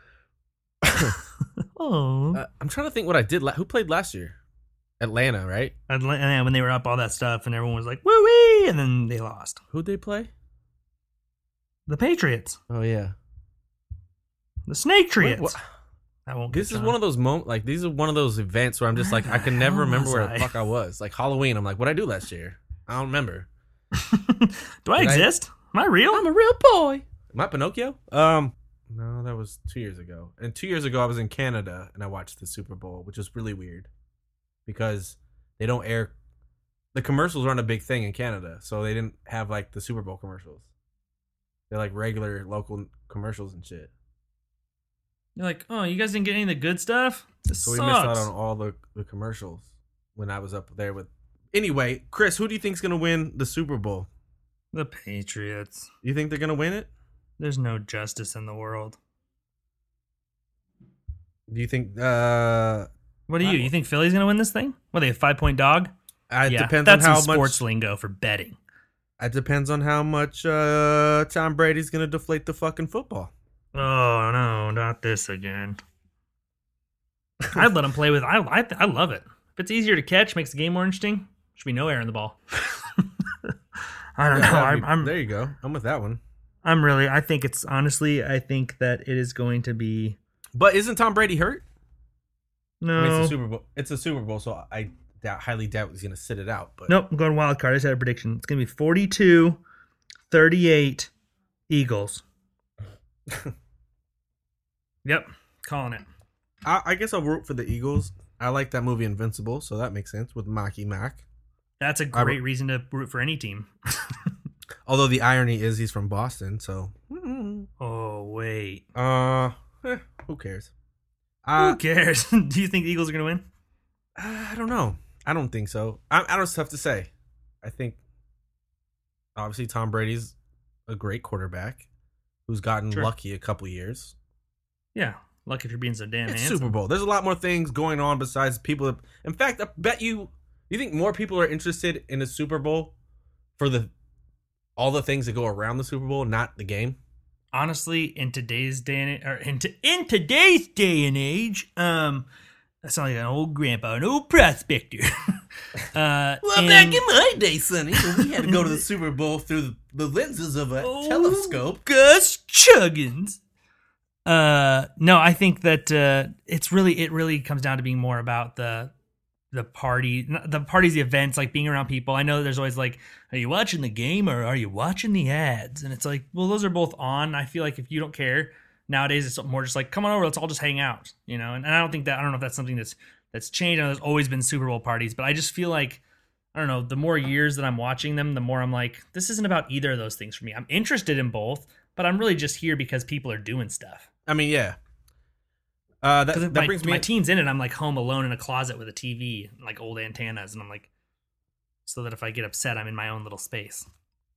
oh, uh, I'm trying to think what I did. La- Who played last year? Atlanta, right? Atlanta, when they were up all that stuff, and everyone was like, "Woo wee!" and then they lost. Who'd they play? The Patriots, Oh yeah, the Snake Wait, Triots. what- I won't. This is one of those moments. Like these are one of those events where I'm just like I can never Where remember was where I? the fuck I was. Like Halloween, I'm like, what I do last year? I don't remember. Do I Did I- exist? Am I real? I'm a real boy. Am I Pinocchio? Um, no, that was two years ago. And two years ago, I was in Canada and I watched the Super Bowl, which was really weird because they don't air. The commercials aren't a big thing in Canada, so they didn't have like the Super Bowl commercials. They're like regular local commercials and shit. You're like, oh, you guys didn't get any of the good stuff. This So we sucks. missed out on all the, the commercials when I was up there with. Anyway, Chris, who do you think's gonna win the Super Bowl? The Patriots. You think they're gonna win it? There's no justice in the world. Do you think? Uh, What do you? I- You think Philly's gonna win this thing? What are they, a five point dog? it yeah, depends that's on how some sports much. lingo for betting. It depends on how much uh, Tom Brady's gonna deflate the fucking football. Oh no, not this again. I'd let him play with. I I, I love it. If it's easier to catch, makes the game more interesting. Should be no air in the ball. I don't know. Yeah, I I'm, mean, I'm there you go. I'm with that one. I'm really. I think it's honestly. I think that it is going to be But isn't Tom Brady hurt? no. I mean, it's a Super Bowl. It's a Super Bowl, so I doubt, highly doubt he's gonna sit it out. But Nope, I'm going wild card. I just had a prediction. It's going to be forty-two thirty-eight Eagles. Yep, calling it. I, I guess I'll root for the Eagles. I like that movie Invincible, so that makes sense with Marky Mack. That's a I- great reason to root for any team. Although the irony is he's from Boston, so Oh, wait. uh, eh, who cares? Who Uh, cares? Do you think the Eagles are going to win? I don't know. I don't think so. I, I don't. It's tough to say. I think obviously Tom Brady's a great quarterback who's gotten Sure. lucky a couple years. Yeah. Lucky if you're being so damn It's handsome. Super Bowl. There's a lot more things going on besides people. That, in fact, I bet you. You think more people are interested in the Super Bowl for the all the things that go around the Super Bowl, not the game? Honestly, in today's day and or in, to, in today's day and age, um, I sound like an old grandpa, an old prospector. uh, and- my day, Sonny, we had to go to the Super Bowl through the, the lenses of a Oh, telescope. Gus Chuggins. Uh, no, I think that uh, it's really it really comes down to being more about the the party, the parties, the events, like being around people. I know there's always like, are you watching the game or are you watching the ads? And it's like, well, those are both on. I feel like if you don't care nowadays, it's more just like, come on over, let's all just hang out, you know. And, and I don't think that I don't know if that's something that's that's changed. I know there's always been Super Bowl parties, but I just feel like I don't know. The more years that I'm watching them, the more I'm like, this isn't about either of those things for me. I'm interested in both, but I'm really just here because people are doing stuff. I mean, yeah. Uh, that, Because that my, brings me. my team's in it, I'm like home alone in a closet with a T V and like old antennas, and I'm like, so that if I get upset, I'm in my own little space.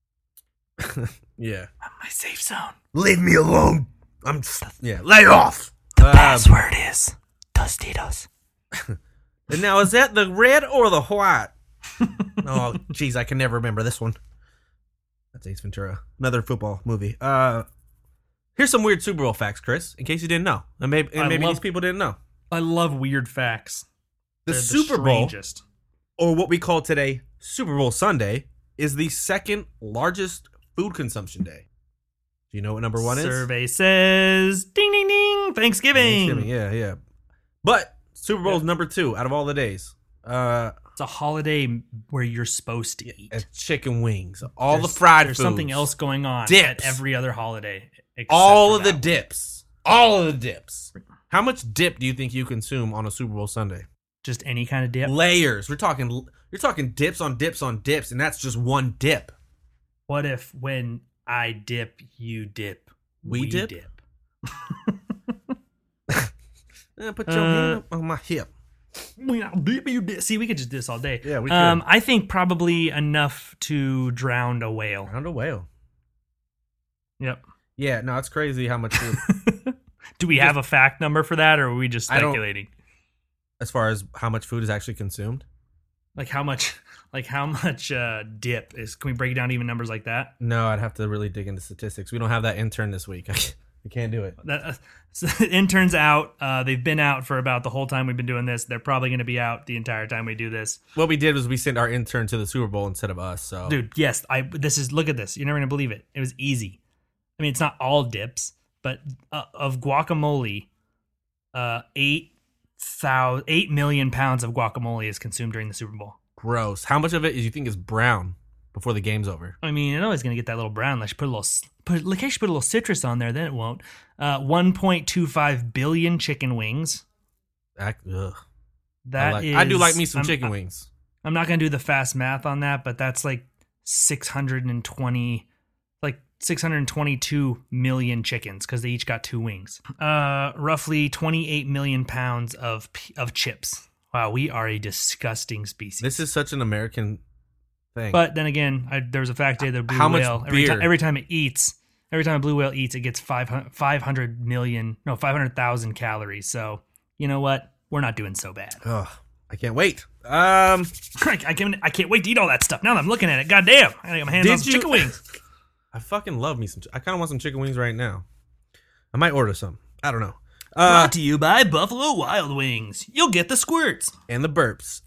yeah. I'm my safe zone. Leave me alone. I'm. Yeah. Lay off. Um, Password is Tostitos. and now, is that the red or the white? Oh, jeez, I can never remember this one. That's Ace Ventura, another football movie. Uh, here's some weird Super Bowl facts, Chris, in case you didn't know, and maybe and I maybe love- these people didn't know. I love weird facts. The They're Super Bowl, strangest. or what we call today Super Bowl Sunday, is the second largest food consumption day. Do you know what number one is? Survey says, ding, ding, ding, Thanksgiving. Thanksgiving, yeah, yeah. But Super Bowl's Yeah. number two out of all the days. Uh, It's a holiday where you're supposed to eat. and chicken wings, all There's- the fried There's foods, something else going on Dips. at every other holiday. except all for of the that one. dips, all of the dips. How much dip do you think you consume on a Super Bowl Sunday? Just any kind of dip. Layers. We're talking. You're talking dips on dips on dips, and that's just one dip. What if when I dip, you dip? We dip? Eh, put your Uh, hand on my hip. We not dip, you dip. See, we could just do this all day. Yeah, we Um, could. I think probably enough to drown a whale. Round a whale. Yep. Yeah, no, it's crazy how much food. Do we have a fact number for that, or are we just I don't- speculating? as far as how much food is actually consumed. Like how much? Like how much uh, dip is? Can we break it down to even numbers like that? No, I'd have to really dig into statistics. We don't have that intern this week. I can't, I can't do it. That uh, so interns out. Uh, they've been out for about the whole time we've been doing this. They're probably going to be out the entire time we do this. What we did was we sent our intern to the Super Bowl instead of us. So, Dude, yes, I. This is look at this. You're never gonna believe it. It was easy. I mean, it's not all dips, but uh, of guacamole, uh, eight thousand, eight million pounds of guacamole is consumed during the Super Bowl. gross. How much of it is you think is brown before the game's over? I mean, it's always gonna get that little brown. Let's put a little, put, like, I should put a little citrus on there. Then it won't. Uh, one point two five billion chicken wings. Ac- ugh. That I, like, is- I do like me some I'm- chicken I- wings. I'm not gonna do the fast math on that, but that's like six hundred twenty, like six hundred twenty-two million chickens because they each got two wings. Uh, roughly twenty-eight million pounds of p- of chips. Wow, we are a disgusting species. This is such an American thing. But then again, I, there was a fact today that a blue How much whale every, beer? ti- every time it eats, every time a blue whale eats, it gets five hundred million, no, five hundred thousand calories. So you know what? We're not doing so bad. Ugh, I can't wait. Um, I, I can't. I can't wait to eat all that stuff. Now that I'm looking at it, goddamn! I gotta get my hands Did on some you- chicken wings. I fucking love me some. I kind of want some chicken wings right now. I might order some. I don't know. Uh, Brought to you by Buffalo Wild Wings. You'll get the squirts. and the burps.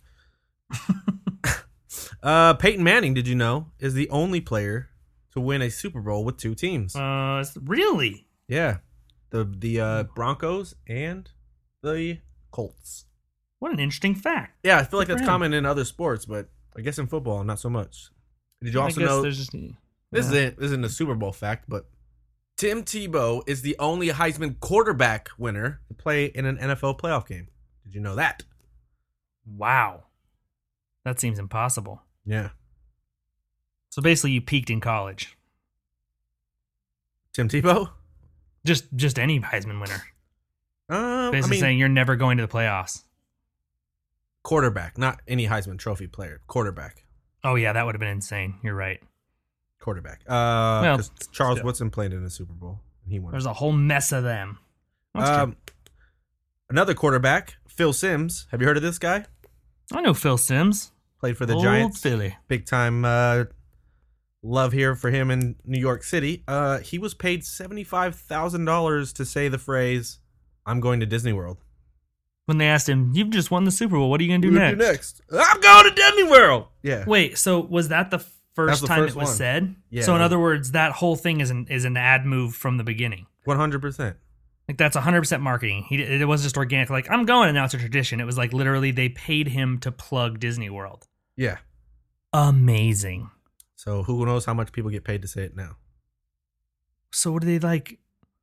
uh, Peyton Manning, did you know, is the only player to win a Super Bowl with two teams. Uh, really? Yeah, the the uh, Broncos and the Colts. What an interesting fact. Yeah, I feel like Good for that's him. common in other sports, but I guess in football, not so much. Did you also I guess know there's just this isn't this isn't a Super Bowl fact, but Tim Tebow is the only Heisman quarterback winner to play in an N F L playoff game. Did you know that? wow. That seems impossible. Yeah, So basically, you peaked in college. Tim Tebow. Just just any Heisman winner. Um, I Basically mean, saying you're never going to the playoffs. quarterback, not any Heisman Trophy player. Quarterback, Oh yeah, that would have been insane. You're right. quarterback. Uh, Well, 'cause Charles still. Woodson played in the Super Bowl and he won. There's a whole mess of them. That's true. Um, another quarterback, Phil Simms. Have you heard of this guy? I know Phil Simms. Played for the Old Giants. Philly. Big time uh, love here for him in New York City. Uh, he was paid seventy-five thousand dollars to say the phrase, "I'm going to Disney World." When they asked him, "You've just won the Super Bowl. What are you gonna do What next?" do next? I'm going to Disney World. Yeah. Wait, so was that the first the time first it was one. said? Yeah, So in it was- other words, that whole thing is an is an ad move from the beginning. one hundred percent. Like that's one hundred percent marketing. He it was just organic. Like I'm going, and now it's a tradition. It was like literally they paid him to plug Disney World. Yeah. Amazing. So who knows how much people get paid to say it now? So what do they like?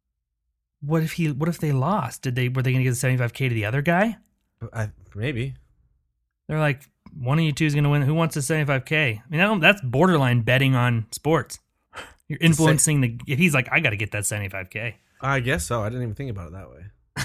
What if he? What if they lost? Did they? Were they going to give the seventy-five K to the other guy? I, maybe. They're like, one of you two is going to win. Who wants the seventy-five K? I mean, that, that's borderline betting on sports. You're influencing the. If he's like, I got to get that seventy-five K. I guess so. I didn't even think about it that way.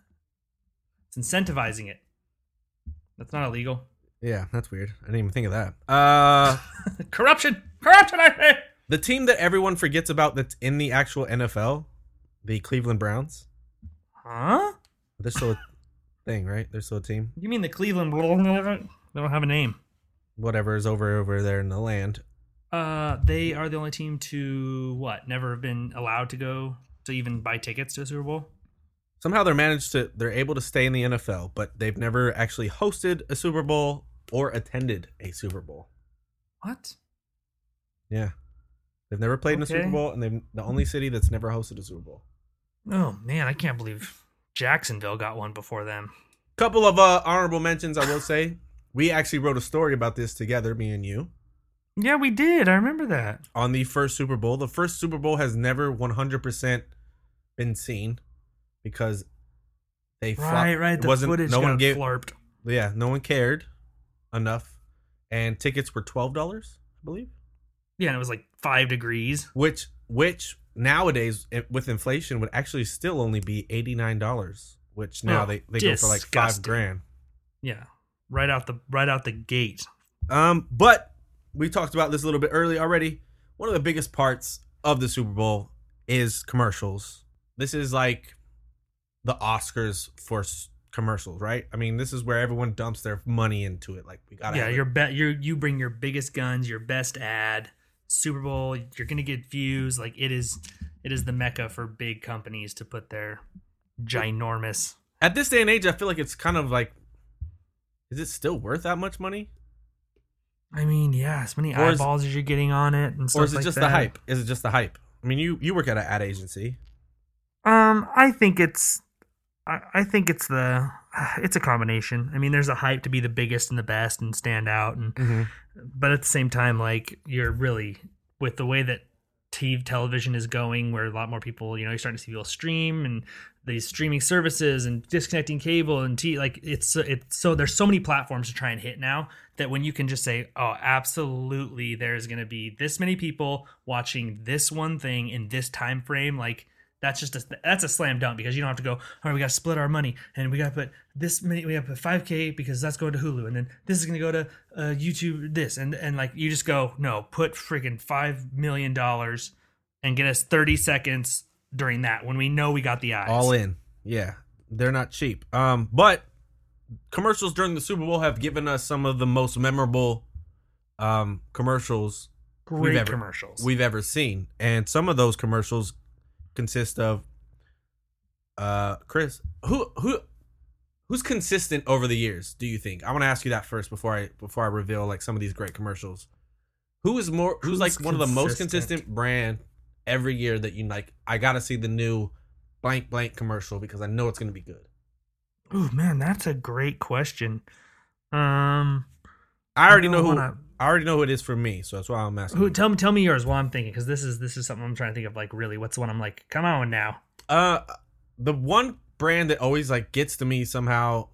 It's incentivizing it. That's not illegal. Yeah, that's weird. I didn't even think of that. Uh, Corruption, corruption. I say. the team that everyone forgets about that's in the actual N F L, the Cleveland Browns. Huh? They're still a thing, right? They're still a team. You mean the Cleveland? They don't have a name. Whatever is over over there in the land. Uh, they are the only team to what? Never have been allowed to go to even buy tickets to a Super Bowl. Somehow they're managed to. They're able to stay in the N F L, but they've never actually hosted a Super Bowl or attended a Super Bowl. What? Yeah, they've never played in a Super Okay. Bowl, and they've the only city that's never hosted a Super Bowl. Oh man, I can't believe Jacksonville got one before them. Couple of uh, honorable mentions, I will say. We actually wrote a story about this together, me and you. Yeah, we did. I remember that. On the first Super Bowl. The first Super Bowl has never one hundred percent been seen because they Right, flopped. right. It The wasn't, footage no got one gave, flarped. Yeah, no one cared enough. And tickets were twelve dollars, I believe. Yeah, and it was like five degrees. Which, which nowadays, it- with inflation, would actually still only be eighty-nine dollars. Which now Oh, they, they go for like five disgusting. grand. Yeah, right out the right out the gate. Um, but we talked about this a little bit early already. One of the biggest parts of the Super Bowl is commercials. This is like the Oscars for s- commercials, right? I mean, this is where everyone dumps their money into it. Like we gotta. Yeah, have your it. bet. You you bring your biggest guns, your best ad. Super Bowl, you're gonna get views. Like it is, it is the mecca for big companies to put their ginormous. At this day and age, I feel like it's kind of like, is it still worth that much money, I mean, yeah, as many Or is- eyeballs as you're getting on it, and stuff or is it like just that. the hype? Is it just the hype? I mean, you you work at an ad agency. Um, I think it's, I, I think it's the, it's a combination. I mean, there's a hype to be the biggest and the best and stand out, and Mm-hmm. but at the same time, like you're really with the way that T V television is going, where a lot more people, you know, you're starting to see people stream and these streaming services and disconnecting cable and T like it's it's so there's so many platforms to try and hit now that when you can just say, oh, absolutely, there's going to be this many people watching this one thing in this time frame, like. That's just a, that's a slam dunk because you don't have to go, all right, we got to split our money and we got to put this many, we got to put five K because that's going to Hulu. And then this is going to go to uh, YouTube, this. And, and like, you just go, no, put freaking five million dollars and get us thirty seconds during that when we know we got the eyes. All in. Yeah. They're not cheap. Um, but commercials during the Super Bowl have given us some of the most memorable um, commercials Great we've ever, commercials. we've ever seen. And some of those commercials consist of uh Chris, who who who's consistent over the years, do you think? I want to ask you that first before I before I reveal like some of these great commercials. Who is more who's, Who's like one of the most consistent? consistent brand every year that you like, I got to see the new blank blank commercial because I know it's going to be good. Oh man, that's a great question. Um, I already I know don't who wanna- I already know who it is for me, so that's why I'm asking. who you. tell me tell me yours while I'm thinking because this is this is something I'm trying to think of. Like, really, what's the one I'm like? Come on now. Uh, the one brand that always like gets to me somehow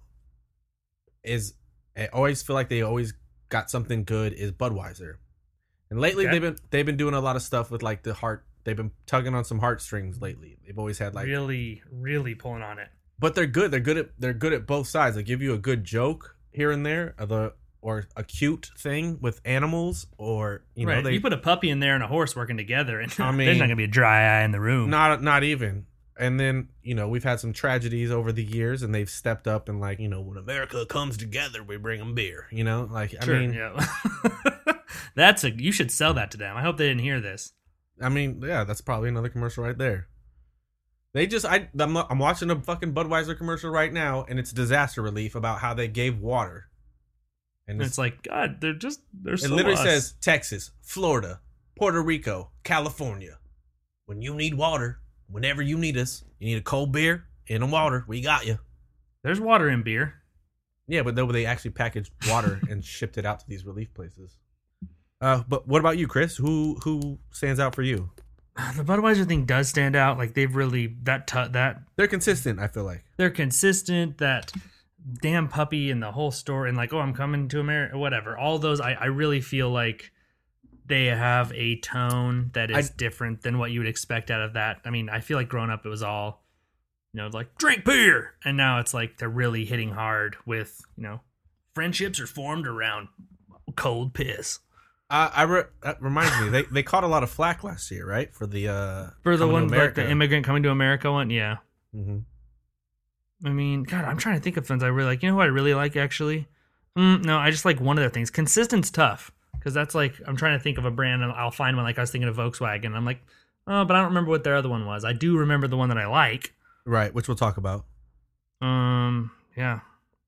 is I always feel like they always got something good is Budweiser, and lately Okay. they've been they've been doing a lot of stuff with like the heart. They've been tugging on some heartstrings lately. They've always had like, really, really pulling on it. but they're good. They're good at they're good at both sides. They give you a good joke here and there, or the or a cute thing with animals, or you know right. they you put a puppy in there and a horse working together, and I mean- there's not gonna be a dry eye in the room. Not not even. And then, you know, we've had some tragedies over the years and they've stepped up and like, you know, when America comes together, we bring them beer, you know? Like, I Sure, mean, yeah. That's a you should sell that to them. I hope they didn't hear this. I mean, yeah, that's probably another commercial right there. They just, I, I'm, I'm watching a fucking Budweiser commercial right now and it's disaster relief about how they gave water. And And it's, it's like, God, they're just they're it so literally us. says Texas, Florida, Puerto Rico, California. When you need water, whenever you need us, you need a cold beer and a water, we got you. There's water in beer. Yeah, but though they actually packaged water and shipped it out to these relief places. Uh, but what about you, Chris? Who who stands out for you? The Budweiser thing does stand out. Like they've really that tu- that They're consistent, I feel like. they're consistent. That damn puppy and the whole story and like, oh, I'm coming to America, whatever. All those, I, I really feel like they have a tone that is I- different than what you would expect out of that. I mean, I feel like growing up, it was all, you know, like drink beer, and now it's like they're really hitting hard with, you know, friendships are formed around cold piss. Uh, I re- that reminds me, they they caught a lot of flack last year, right? For the uh For the Coming to one, like America. the immigrant coming to America one, yeah. Mm-hmm. I mean, God, I'm trying to think of things I really like. You know who I really like, actually? Mm, no, I just like one of their things. Consistent's tough, because that's like, I'm trying to think of a brand, and I'll find one. Like, I was thinking of Volkswagen. I'm like, oh, but I don't remember what their other one was. I do remember the one that I like. Right, which we'll talk about. Um, yeah.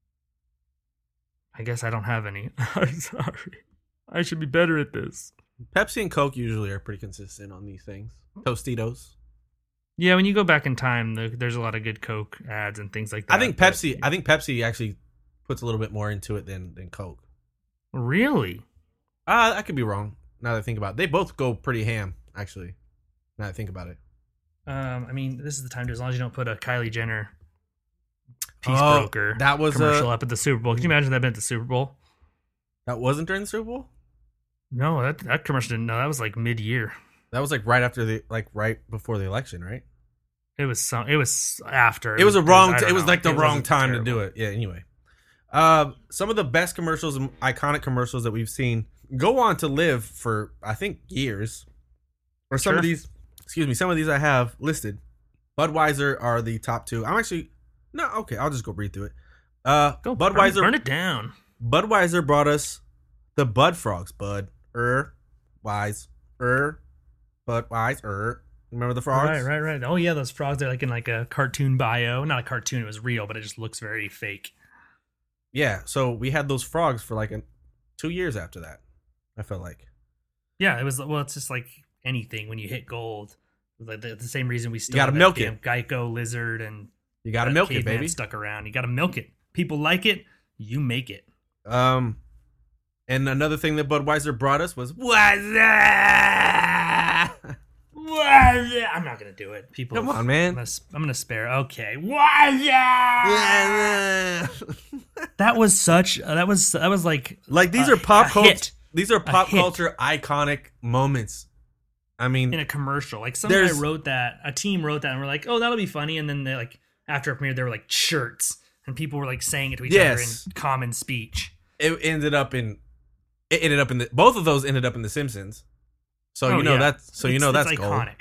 I guess I don't have any. I'm sorry. I should be better at this. Pepsi and Coke usually are pretty consistent on these things. Tostitos. Yeah, when you go back in time, the, there's a lot of good Coke ads and things like that. I think but- Pepsi. I think Pepsi actually puts a little bit more into it than than Coke. Really? Uh, I could be wrong. Now that I think about it, they both go pretty ham. Actually, now that I think about it. Um, I mean, this is the time to, as long as you don't put a Kylie Jenner peace Oh, broker that was commercial a- up at the Super Bowl. Can you imagine that been at the Super Bowl? That wasn't during the Super Bowl. No, that that commercial didn't. No, that was like mid year. That was like right after the like right before the election, right? It was some. It was after. It was a wrong. I T- don't it was know. like the It wrong wasn't time terrible. to do it. Yeah. Anyway, um, some of the best commercials, and iconic commercials that we've seen, go on to live for I think years. Or some Sure. of these, excuse me, some of these I have listed. Budweiser are the top two. I'm actually no okay. I'll just go read through it. Uh, Go burn it- Budweiser. burn it down. Budweiser brought us the Bud Frogs. Bud, er, wise, er, Budweiser. Er. Remember the frogs? Right, right, right. Oh yeah, those frogs are like in like a cartoon bio. Not a cartoon; it was real, but it just looks very fake. Yeah. So we had those frogs for like a, two years after that. I felt like. Yeah, it was. Well, it's just like anything when you hit gold. Like the, the same reason we still gotta have that milk damn it. Geico lizard and You got to that milk it, caveman baby. stuck around. You got to milk it. People like it. You make it. Um, and another thing that Budweiser brought us was Wazza. I'm not gonna do it. People, Come on, man. I'm gonna, I'm gonna spare. Okay, that was such. Uh, that was that was like Like these a- are pop a culture. hit These are pop hit. culture iconic moments. I mean, in a commercial. Like some guy There's- wrote that. A team wrote that, and we're like, oh, that'll be funny. And then they like after it premiered, there were like shirts, and people were like saying it to each Yes. other in common speech. it ended up in. It ended up in the. Both of those ended up in The Simpsons. So Oh, you know yeah. that's. So you It's- know it's that's gold. iconic.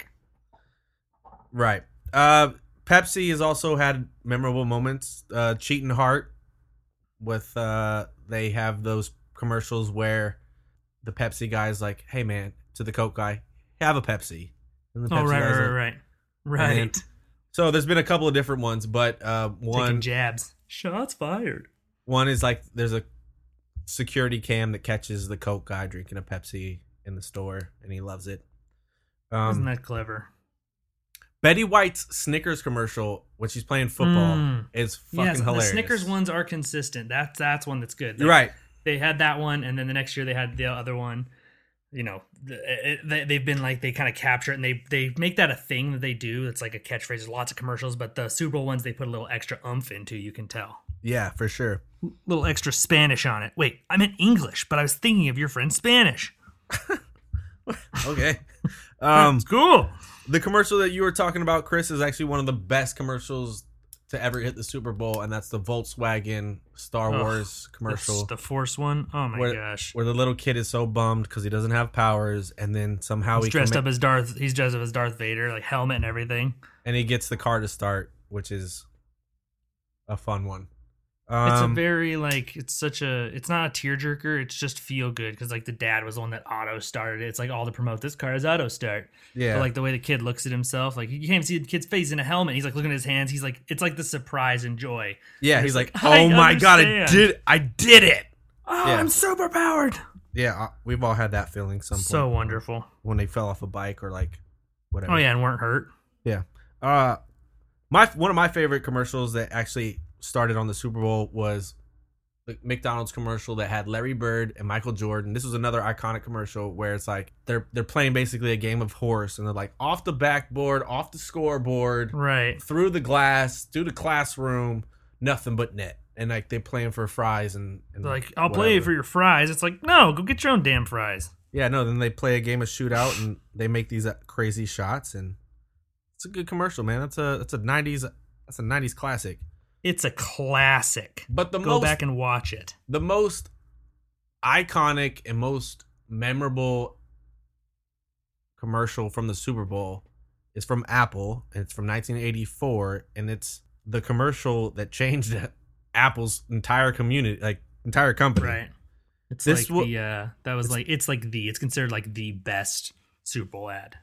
Right. Uh, Pepsi has also had memorable moments. Uh, Cheating Heart, with uh, they have those commercials where the Pepsi guy's like, "Hey man," to the Coke guy, "Have a Pepsi." And the Oh Pepsi right, guy's right, like- right, right. And So there's been a couple of different ones, but uh, Taking one jabs. Shots fired. one is like there's a security cam that catches the Coke guy drinking a Pepsi in the store, and he loves it. Isn't Um, that clever? Betty White's Snickers commercial when she's playing football Mm. is fucking Yes, hilarious. the Snickers ones are consistent. That's that's one that's good. You're Like, right. They had that one, and then the next year they had the other one. You know, the- it, they, they've been like they kind of capture it, and they they make that a thing that they do. It's like a catchphrase. There's lots of commercials, but the Super Bowl ones they put a little extra oomph into. You can tell. Yeah, for sure. Little extra Spanish on it. Wait, I meant English, but I was thinking of your friend Spanish. Okay. Um, It's cool. the commercial that you were talking about, Chris, is actually one of the best commercials to ever hit the Super Bowl, and that's the Volkswagen Star Ugh, Wars commercial. The, the Force one. Oh my where, gosh. where the little kid is so bummed because he doesn't have powers, and then somehow He's he dressed can up ma- as Darth. He's dressed up as Darth Vader, like helmet and everything. and he gets the car to start, which is a fun one. It's a Um, very like it's such a it's not a tearjerker. It's just feel good because like the dad was the one that auto started it. It's like all to promote this car is auto start. yeah, But like the way the kid looks at himself, like you can't even see the kid's face in a helmet. He's like looking at his hands. He's like it's like the surprise and joy. yeah. he's He's like, like, "I oh my god, I understand." did, I did it. Oh, Yeah. I'm super powered. Yeah, uh, we've all had that feeling some point So wonderful. when they fell off a bike or like whatever. Oh yeah, and weren't hurt. Yeah. Uh my one of my favorite commercials that actually started on the Super Bowl was the McDonald's commercial that had Larry Bird and Michael Jordan. This was another iconic commercial where it's like they're they're playing basically a game of horse, and they're like off the backboard, off the scoreboard, Right. through the glass, through the classroom, nothing but net. And like they playing for fries and, and They're like I'll play whatever. for your fries. It's like no, go get your own damn fries. Yeah, no, then they play a game of shootout and they make these uh, crazy shots, and it's a good commercial, man. That's a that's a nineties that's a nineties classic. It's a classic. But the Go most back and watch it. the most iconic and most memorable commercial from the Super Bowl is from Apple, and it's from nineteen eighty-four, and it's the commercial that changed Apple's entire community, like entire company. Right. It's This like wa- the uh that was it's- like it's like the it's considered like the best Super Bowl ad.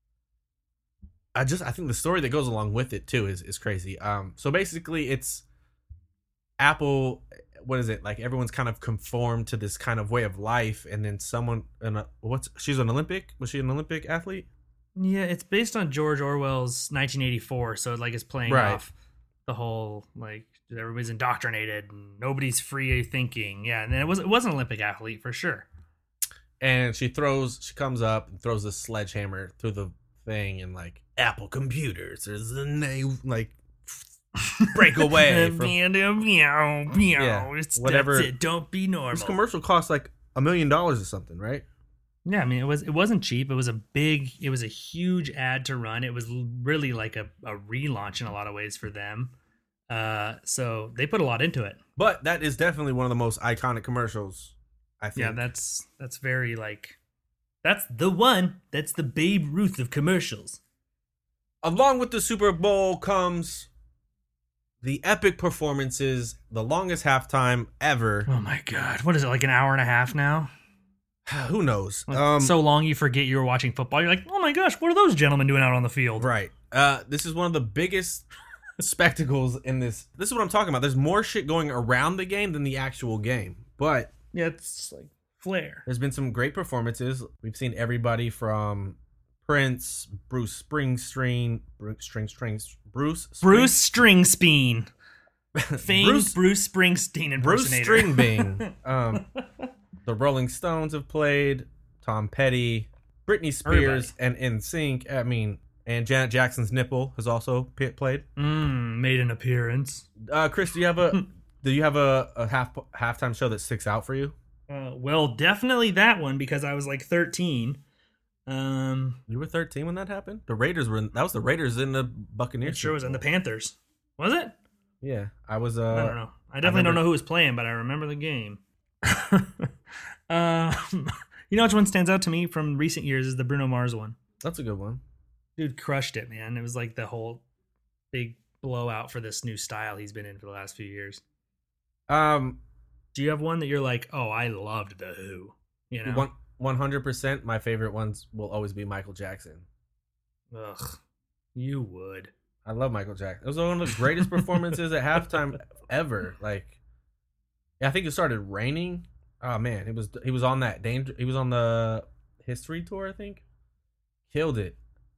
I just I think the story that goes along with it too is is crazy. Um, so basically, it's Apple. What is it like? Everyone's kind of conformed to this kind of way of life, and then someone and what's she's an Olympic? Was she an Olympic athlete? Yeah, it's based on George Orwell's nineteen eighty-four, so like it's playing Right. off the whole like everybody's indoctrinated and nobody's free thinking. Yeah, and then it was it was an Olympic athlete for sure. And she throws, she comes up and throws this sledgehammer through the thing, and like Apple computers is the name, like break away from meow, meow, meow. Yeah, It's, whatever. That's it. Don't be normal. this commercial cost like a million dollars or something, right? Yeah, I mean it was it wasn't cheap. It was a big, it was a huge ad to run. It was l- really like a, a relaunch in a lot of ways for them. Uh, so they put a lot into it. But that is definitely one of the most iconic commercials, I think. Yeah, that's that's very like that's the one. That's the Babe Ruth of commercials. Along with the Super Bowl comes the epic performances, the longest halftime ever. Oh my god, what is it like an hour and a half now? Who knows? Like, Um, so long you forget you were watching football. You're like, oh my gosh, what are those gentlemen doing out on the field? right. Uh, this is one of the biggest spectacles in this. This is what I'm talking about. There's more shit going around the game than the actual game. But Yeah, it's like flair. there's been some great performances. We've seen everybody from Prince, Bruce Springsteen, Bruce String Strings, Bruce Spring- Bruce Springsteen, famed Bruce Bruce, Springsteen Bruce impersonator. Stringbing. um, the Rolling Stones have played. Tom Petty, Britney Spears, and N Sync. I mean, and Janet Jackson's nipple has also p- played. mm, made an appearance. Uh, Chris, do you have a do you have a, a half halftime show that sticks out for you? Uh, well, definitely that one because I was like thirteen. Um, You were thirteen when that happened. The Raiders were in, that was the Raiders in the Buccaneers. it sure was in the Panthers. Was it? Yeah, I was. Uh, I don't know. I definitely remember- don't know who was playing, but I remember the game. um, you know which one stands out to me from recent years is the Bruno Mars one. That's a good one. Dude crushed it, man. It was like the whole big blowout for this new style he's been in for the last few years. Um, Do you have one that you're like, oh, I loved the Who? You know, one one hundred percent. My favorite ones will always be Michael Jackson. ugh, you would. I love Michael Jackson. It was one of the greatest performances at halftime ever. Like, yeah, I think it started raining. Oh man, it was he was on that danger. He was on the History tour, I think. Killed it.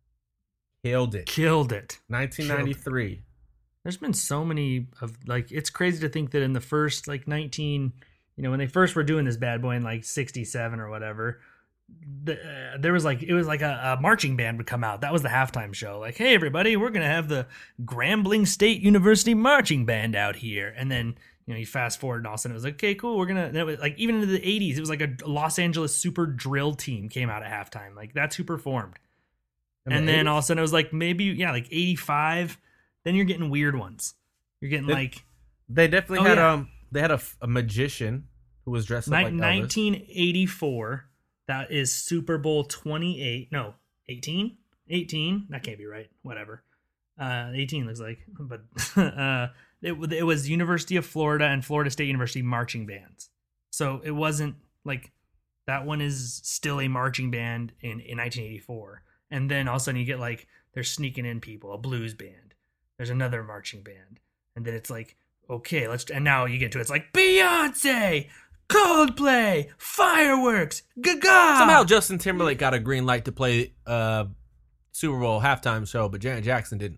Killed it. Killed it. nineteen ninety-three. There's been so many of like it's crazy to think that in the first like nineteen, you know, when they first were doing this bad boy in like sixty-seven or whatever, the, uh, there was like it was like a, a marching band would come out. That was the halftime show. Like, hey everybody, we're gonna have the Grambling State University marching band out here, and then you know you fast forward and all of a sudden it was like, okay, cool, we're gonna. And it was like even into the eighties, it was like a Los Angeles super drill team came out at halftime. Like that's who performed. In And the then eighties? all of a sudden it was like maybe yeah like eighty-five. Then you're getting weird ones. You're getting They- like They definitely Oh, had yeah. um they had a, f- a magician who was dressed up ni- like Elvis. nineteen eighty-four. That is Super Bowl twenty-eight. No, eighteen? eighteen? That can't be right. Whatever. Uh, eighteen looks like. But uh, it, it was University of Florida and Florida State University marching bands. So it wasn't like that one is still a marching band in, in nineteen eighty-four. And then all of a sudden you get like, they're sneaking in people, a blues band. There's another marching band. And then it's like, okay, let's, and now you get to, it's like Beyonce, Coldplay, fireworks, gaga. Somehow Justin Timberlake got a green light to play uh Super Bowl halftime show, but Janet Jackson didn't.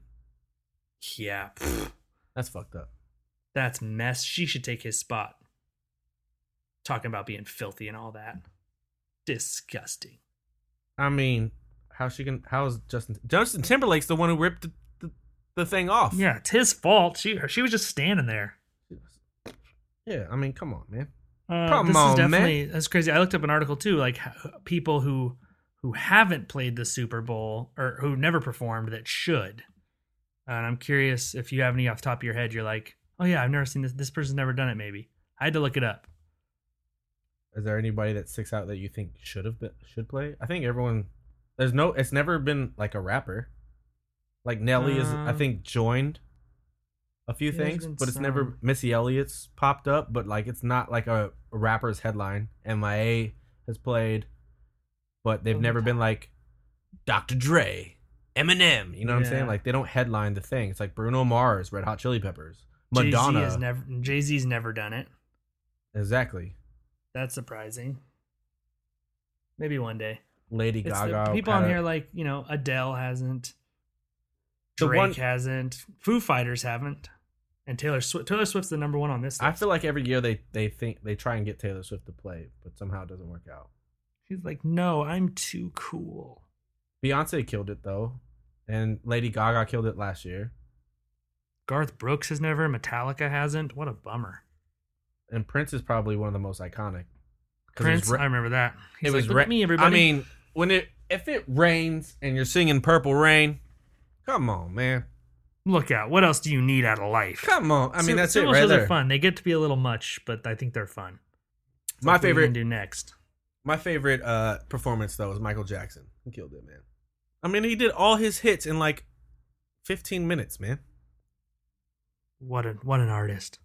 Yeah, pff, That's fucked up. that's mess. She should take his spot. Talking about being filthy and all that. Disgusting. I mean, how she can? How is Justin? Justin Timberlake's the one who ripped the, the, the thing off. Yeah, it's his fault. She she was just standing there. Yeah, I mean, come on, man. Uh, Come this on, is man. definitely that's crazy. I looked up an article too, like h- people who who haven't played the Super Bowl or who never performed that should. And I'm curious if you have any off the top of your head. You're like, oh yeah, I've never seen this. This person's never done it. Maybe I had to look it up. Is there anybody that sticks out that you think should have been should play? I think everyone. There's no. It's never been like a rapper. Like Nelly is, I Um, think, joined a few there's things, been but it's never some. Missy Elliott's popped up, but like it's not like a, a rapper's headline. M I A has played, but they've Oh, never been like Doctor Dre, Eminem. You know what I'm saying? Yeah. Like they don't headline the thing. It's like Bruno Mars, Red Hot Chili Peppers, Madonna. Jay-Z has never. Jay Z's never done it. Exactly. That's surprising. Maybe one day. Lady It's Gaga. the people had on a- here like, you know, Adele hasn't. The Drake one- hasn't. Foo Fighters haven't. And Taylor Swift. Taylor Swift's the number one on this list. I feel like every year they they think they try and get Taylor Swift to play, but somehow it doesn't work out. She's like, no, I'm too cool. Beyonce killed it though, and Lady Gaga killed it last year. Garth Brooks has never. Metallica hasn't. What a bummer. And Prince is probably one of the most iconic. 'Cause it Prince, was ra- I remember that. He's it like, was look ra- at me, everybody. I mean, when it if it rains and you're singing Purple Rain, come on, man, look out. What else do you need out of life? come on. I mean, Super- that's it Super Bowl right shows there. are fun. They get to be a little much, but I think they're fun. So My that's what we favorite- can do next. My favorite uh, performance though was Michael Jackson. He killed it, man. I mean, he did all his hits in like fifteen minutes, man. What a what an artist.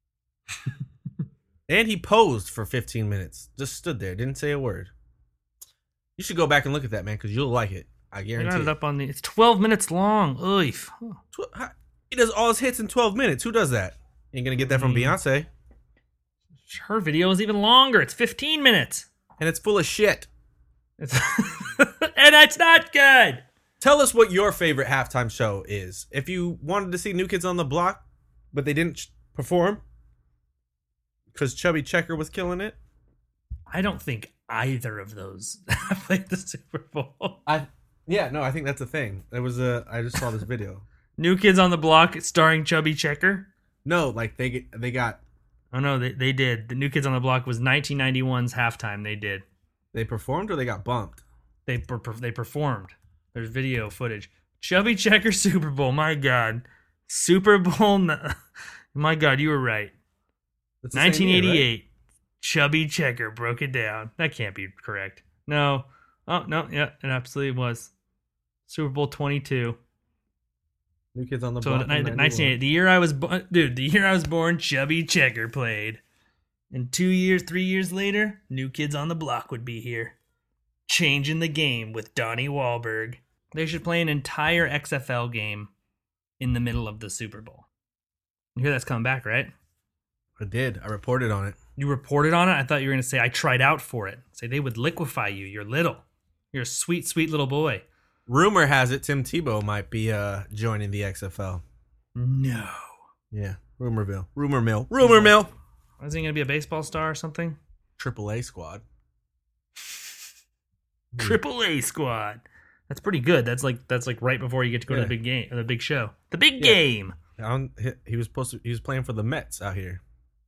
And he posed for fifteen minutes. Just stood there, didn't say a word. You should go back and look at that, man, because you'll like it. I I guarantee got it it. up on the. It's twelve minutes long. Oof. Tw- how- He does all his hits in twelve minutes. Who does that? You ain't gonna get that from Mm. Beyonce. Her video is even longer. It's fifteen minutes. And it's full of shit. It's and that's not good. Tell us what your favorite halftime show is. If you wanted to see New Kids on the Block, but they didn't sh- perform because Chubby Checker was killing it. I don't think either of those played the Super Bowl. I yeah, no, I think that's a thing. It was a. I just saw this video. New Kids on the Block starring Chubby Checker. No, like they get- they got Oh no, they they did. The New Kids on the Block was nineteen ninety-one's halftime. They did. they performed or they got bumped. They per- per- they performed. There's video footage. Chubby Checker Super Bowl. My God, Super Bowl. n- My God, you were right. It's the same year, nineteen right? eighty-eight. Chubby Checker broke it down. That can't be correct. No. Oh no. Yeah, it absolutely was. Super Bowl twenty-two. New Kids on the So Block. in nineteen ninety-one. eighty. The year I was born, dude. The year I was born, Chubby Checker played. And two years, three years later, New Kids on the Block would be here, changing the game with Donnie Wahlberg. They should play an entire X F L game in the middle of the Super Bowl. You hear that's coming back, right? I did. I reported on it. You reported on it? I thought you were going to say I tried out for it. Say they would liquefy you. You're little. You're a sweet, sweet little boy. Rumor has it Tim Tebow might be uh joining the X F L. No. Yeah, Rumorville, Rumor Mill, Rumor Mill. Is he going to be a baseball star or something? Triple A squad. Triple A squad. That's pretty good. That's like that's like right before you get to go to Yeah. the big game, or the big show, the big Yeah. game. On, he, he was supposed to. He was playing for the Mets out here.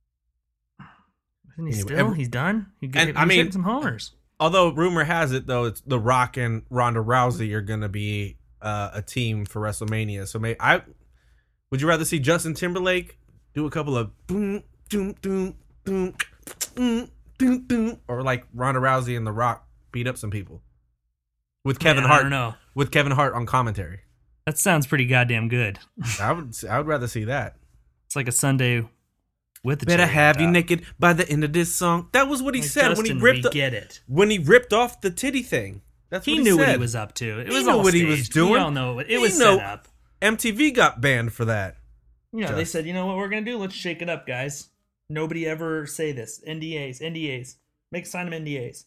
Isn't he Anyway, still? every- he's done. He, And, he, I he's mean- hitting some homers. Although rumor has it though, it's The Rock and Ronda Rousey are gonna be uh, a team for WrestleMania. So may I? Would you rather see Justin Timberlake do a couple of boom, doom, doom, doom, doom, doom, doom, or like Ronda Rousey and The Rock beat up some people with Kevin Man, Hart? I don't know. With Kevin Hart on commentary. That sounds pretty goddamn good. I would. I would rather see that. It's like a Sunday with the Better cherry on have you top. naked by the end of this song. That was what he Like, said Justin, when he ripped we the, get it. when he ripped off the titty thing. That's He what he knew said. what he was up to. It He was knew all what he was staged. doing. We all know it. It He was know- set up. M T V got banned for that. You know, they Just- said, you know what we're gonna do? Let's shake it up, guys. Nobody ever say this. N D As, N D As. Make sign of N D As.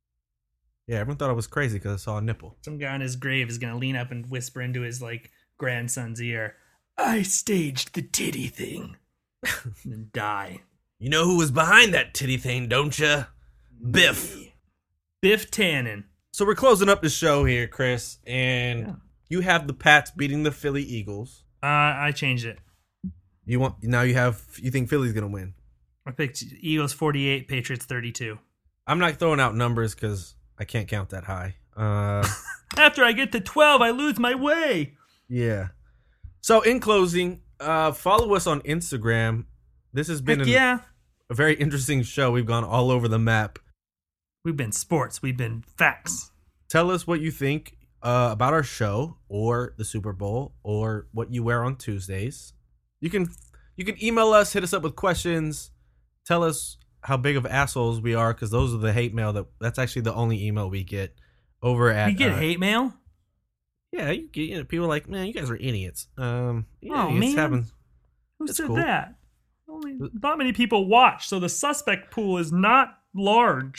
Yeah, everyone thought I was crazy because I saw a nipple. Some guy on his grave is gonna lean up and whisper into his like grandson's ear, "I staged the titty thing," and then die. You know who was behind that titty thing, don't you? Biff. Biff Tannen. So we're closing up the show here, Chris, and Yeah. you have the Pats beating the Philly Eagles. Uh, I changed it. You want now? You have you think Philly's gonna win? I picked Eagles forty-eight, Patriots thirty-two. I'm not throwing out numbers because I can't count that high. Uh, After I get to twelve, I lose my way. yeah. So in closing, uh, follow us on Instagram. This has been Heck an, yeah. a very interesting show. We've gone all over the map. We've been sports. We've been facts. Tell us what you think uh, about our show or the Super Bowl or what you wear on Tuesdays. You can you can email us, hit us up with questions, tell us how big of assholes we are because those are the hate mail that that's actually the only email we get over at. You get uh, hate mail? Yeah, you get you know, people are like, man, you guys are idiots. Um, yeah, Oh, it's man. having- Who That's said cool. that? Only not many people watch, so the suspect pool is not large.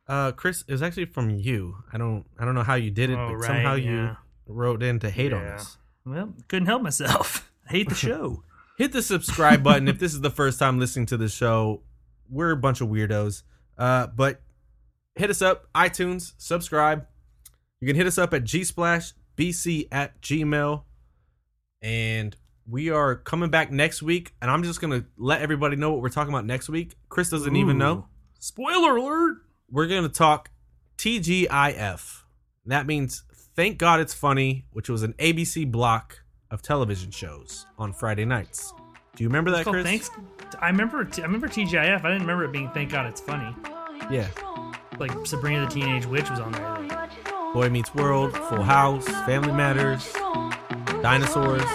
Uh, Chris, it was actually from you. I don't, I don't know how you did it, Oh, but right, somehow yeah. you wrote in to hate on Yeah. us. Well, couldn't help myself. I hate the show. Hit the subscribe button if this is the first time listening to the show. We're a bunch of weirdos. Uh, but hit us up, iTunes, subscribe. You can hit us up at gsplashbc at gmail. And we are coming back next week. And I'm just going to let everybody know what we're talking about next week. Chris doesn't even know. Ooh. Spoiler alert. We're going to talk T G I F. That means Thank God It's Funny, which was an A B C block of television shows on Friday nights. Do you remember that, It's called Chris? Thanks. I remember. I remember T G I F. I didn't remember it being Thank God It's Funny. Yeah. Like Sabrina the Teenage Witch was on there. Boy Meets World, Full House, Family Matters, Dinosaurs.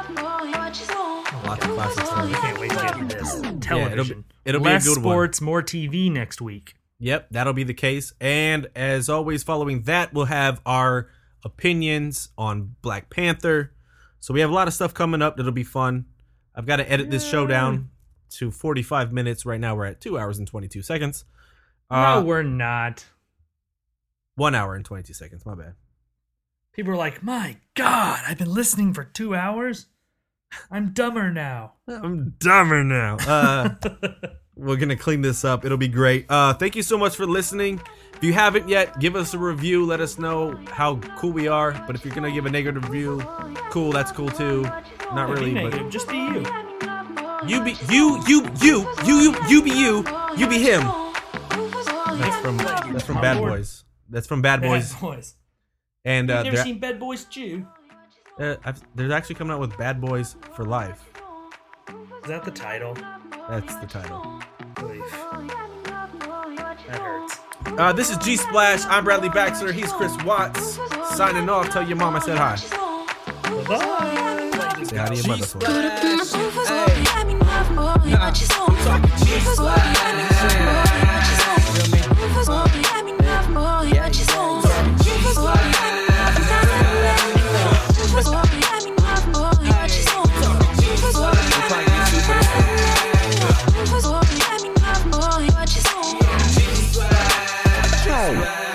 Lots of classics. I can't wait to get into this. Television. it'll be a Less good one. sports, more T V next week. Yep, that'll be the case. And as always, following that, we'll have our opinions on Black Panther. So we have a lot of stuff coming up that'll be fun. I've got to edit this show down to forty-five minutes. Right now we're at two hours and twenty-two seconds. Uh, no, we're not. one hour and twenty-two seconds. My bad. People are like, my God, I've been listening for two hours. I'm dumber now. I'm dumber now. Uh, we're going to clean this up. It'll be great. Uh, thank you so much for listening. If you haven't yet, give us a review. Let us know how cool we are. But if you're going to give a negative review, cool, that's cool too. Not really, Be but negative. Just be you. you be you, you, you, you, you, you be you, you be him. That's from that's from Bad Boys. That's from Bad Boys. Bad Boys. And uh, You've never they're, seen Bad Boys two? uh, I've, they're actually coming out with Bad Boys for Life. Is that the title? That's the title. Oof. That hurts. Uh, this is G Splash. I'm Bradley Baxter. He's Chris Watts. Signing off. Tell your mom I said hi. Bye-bye. Say hi to your mother for me. Let me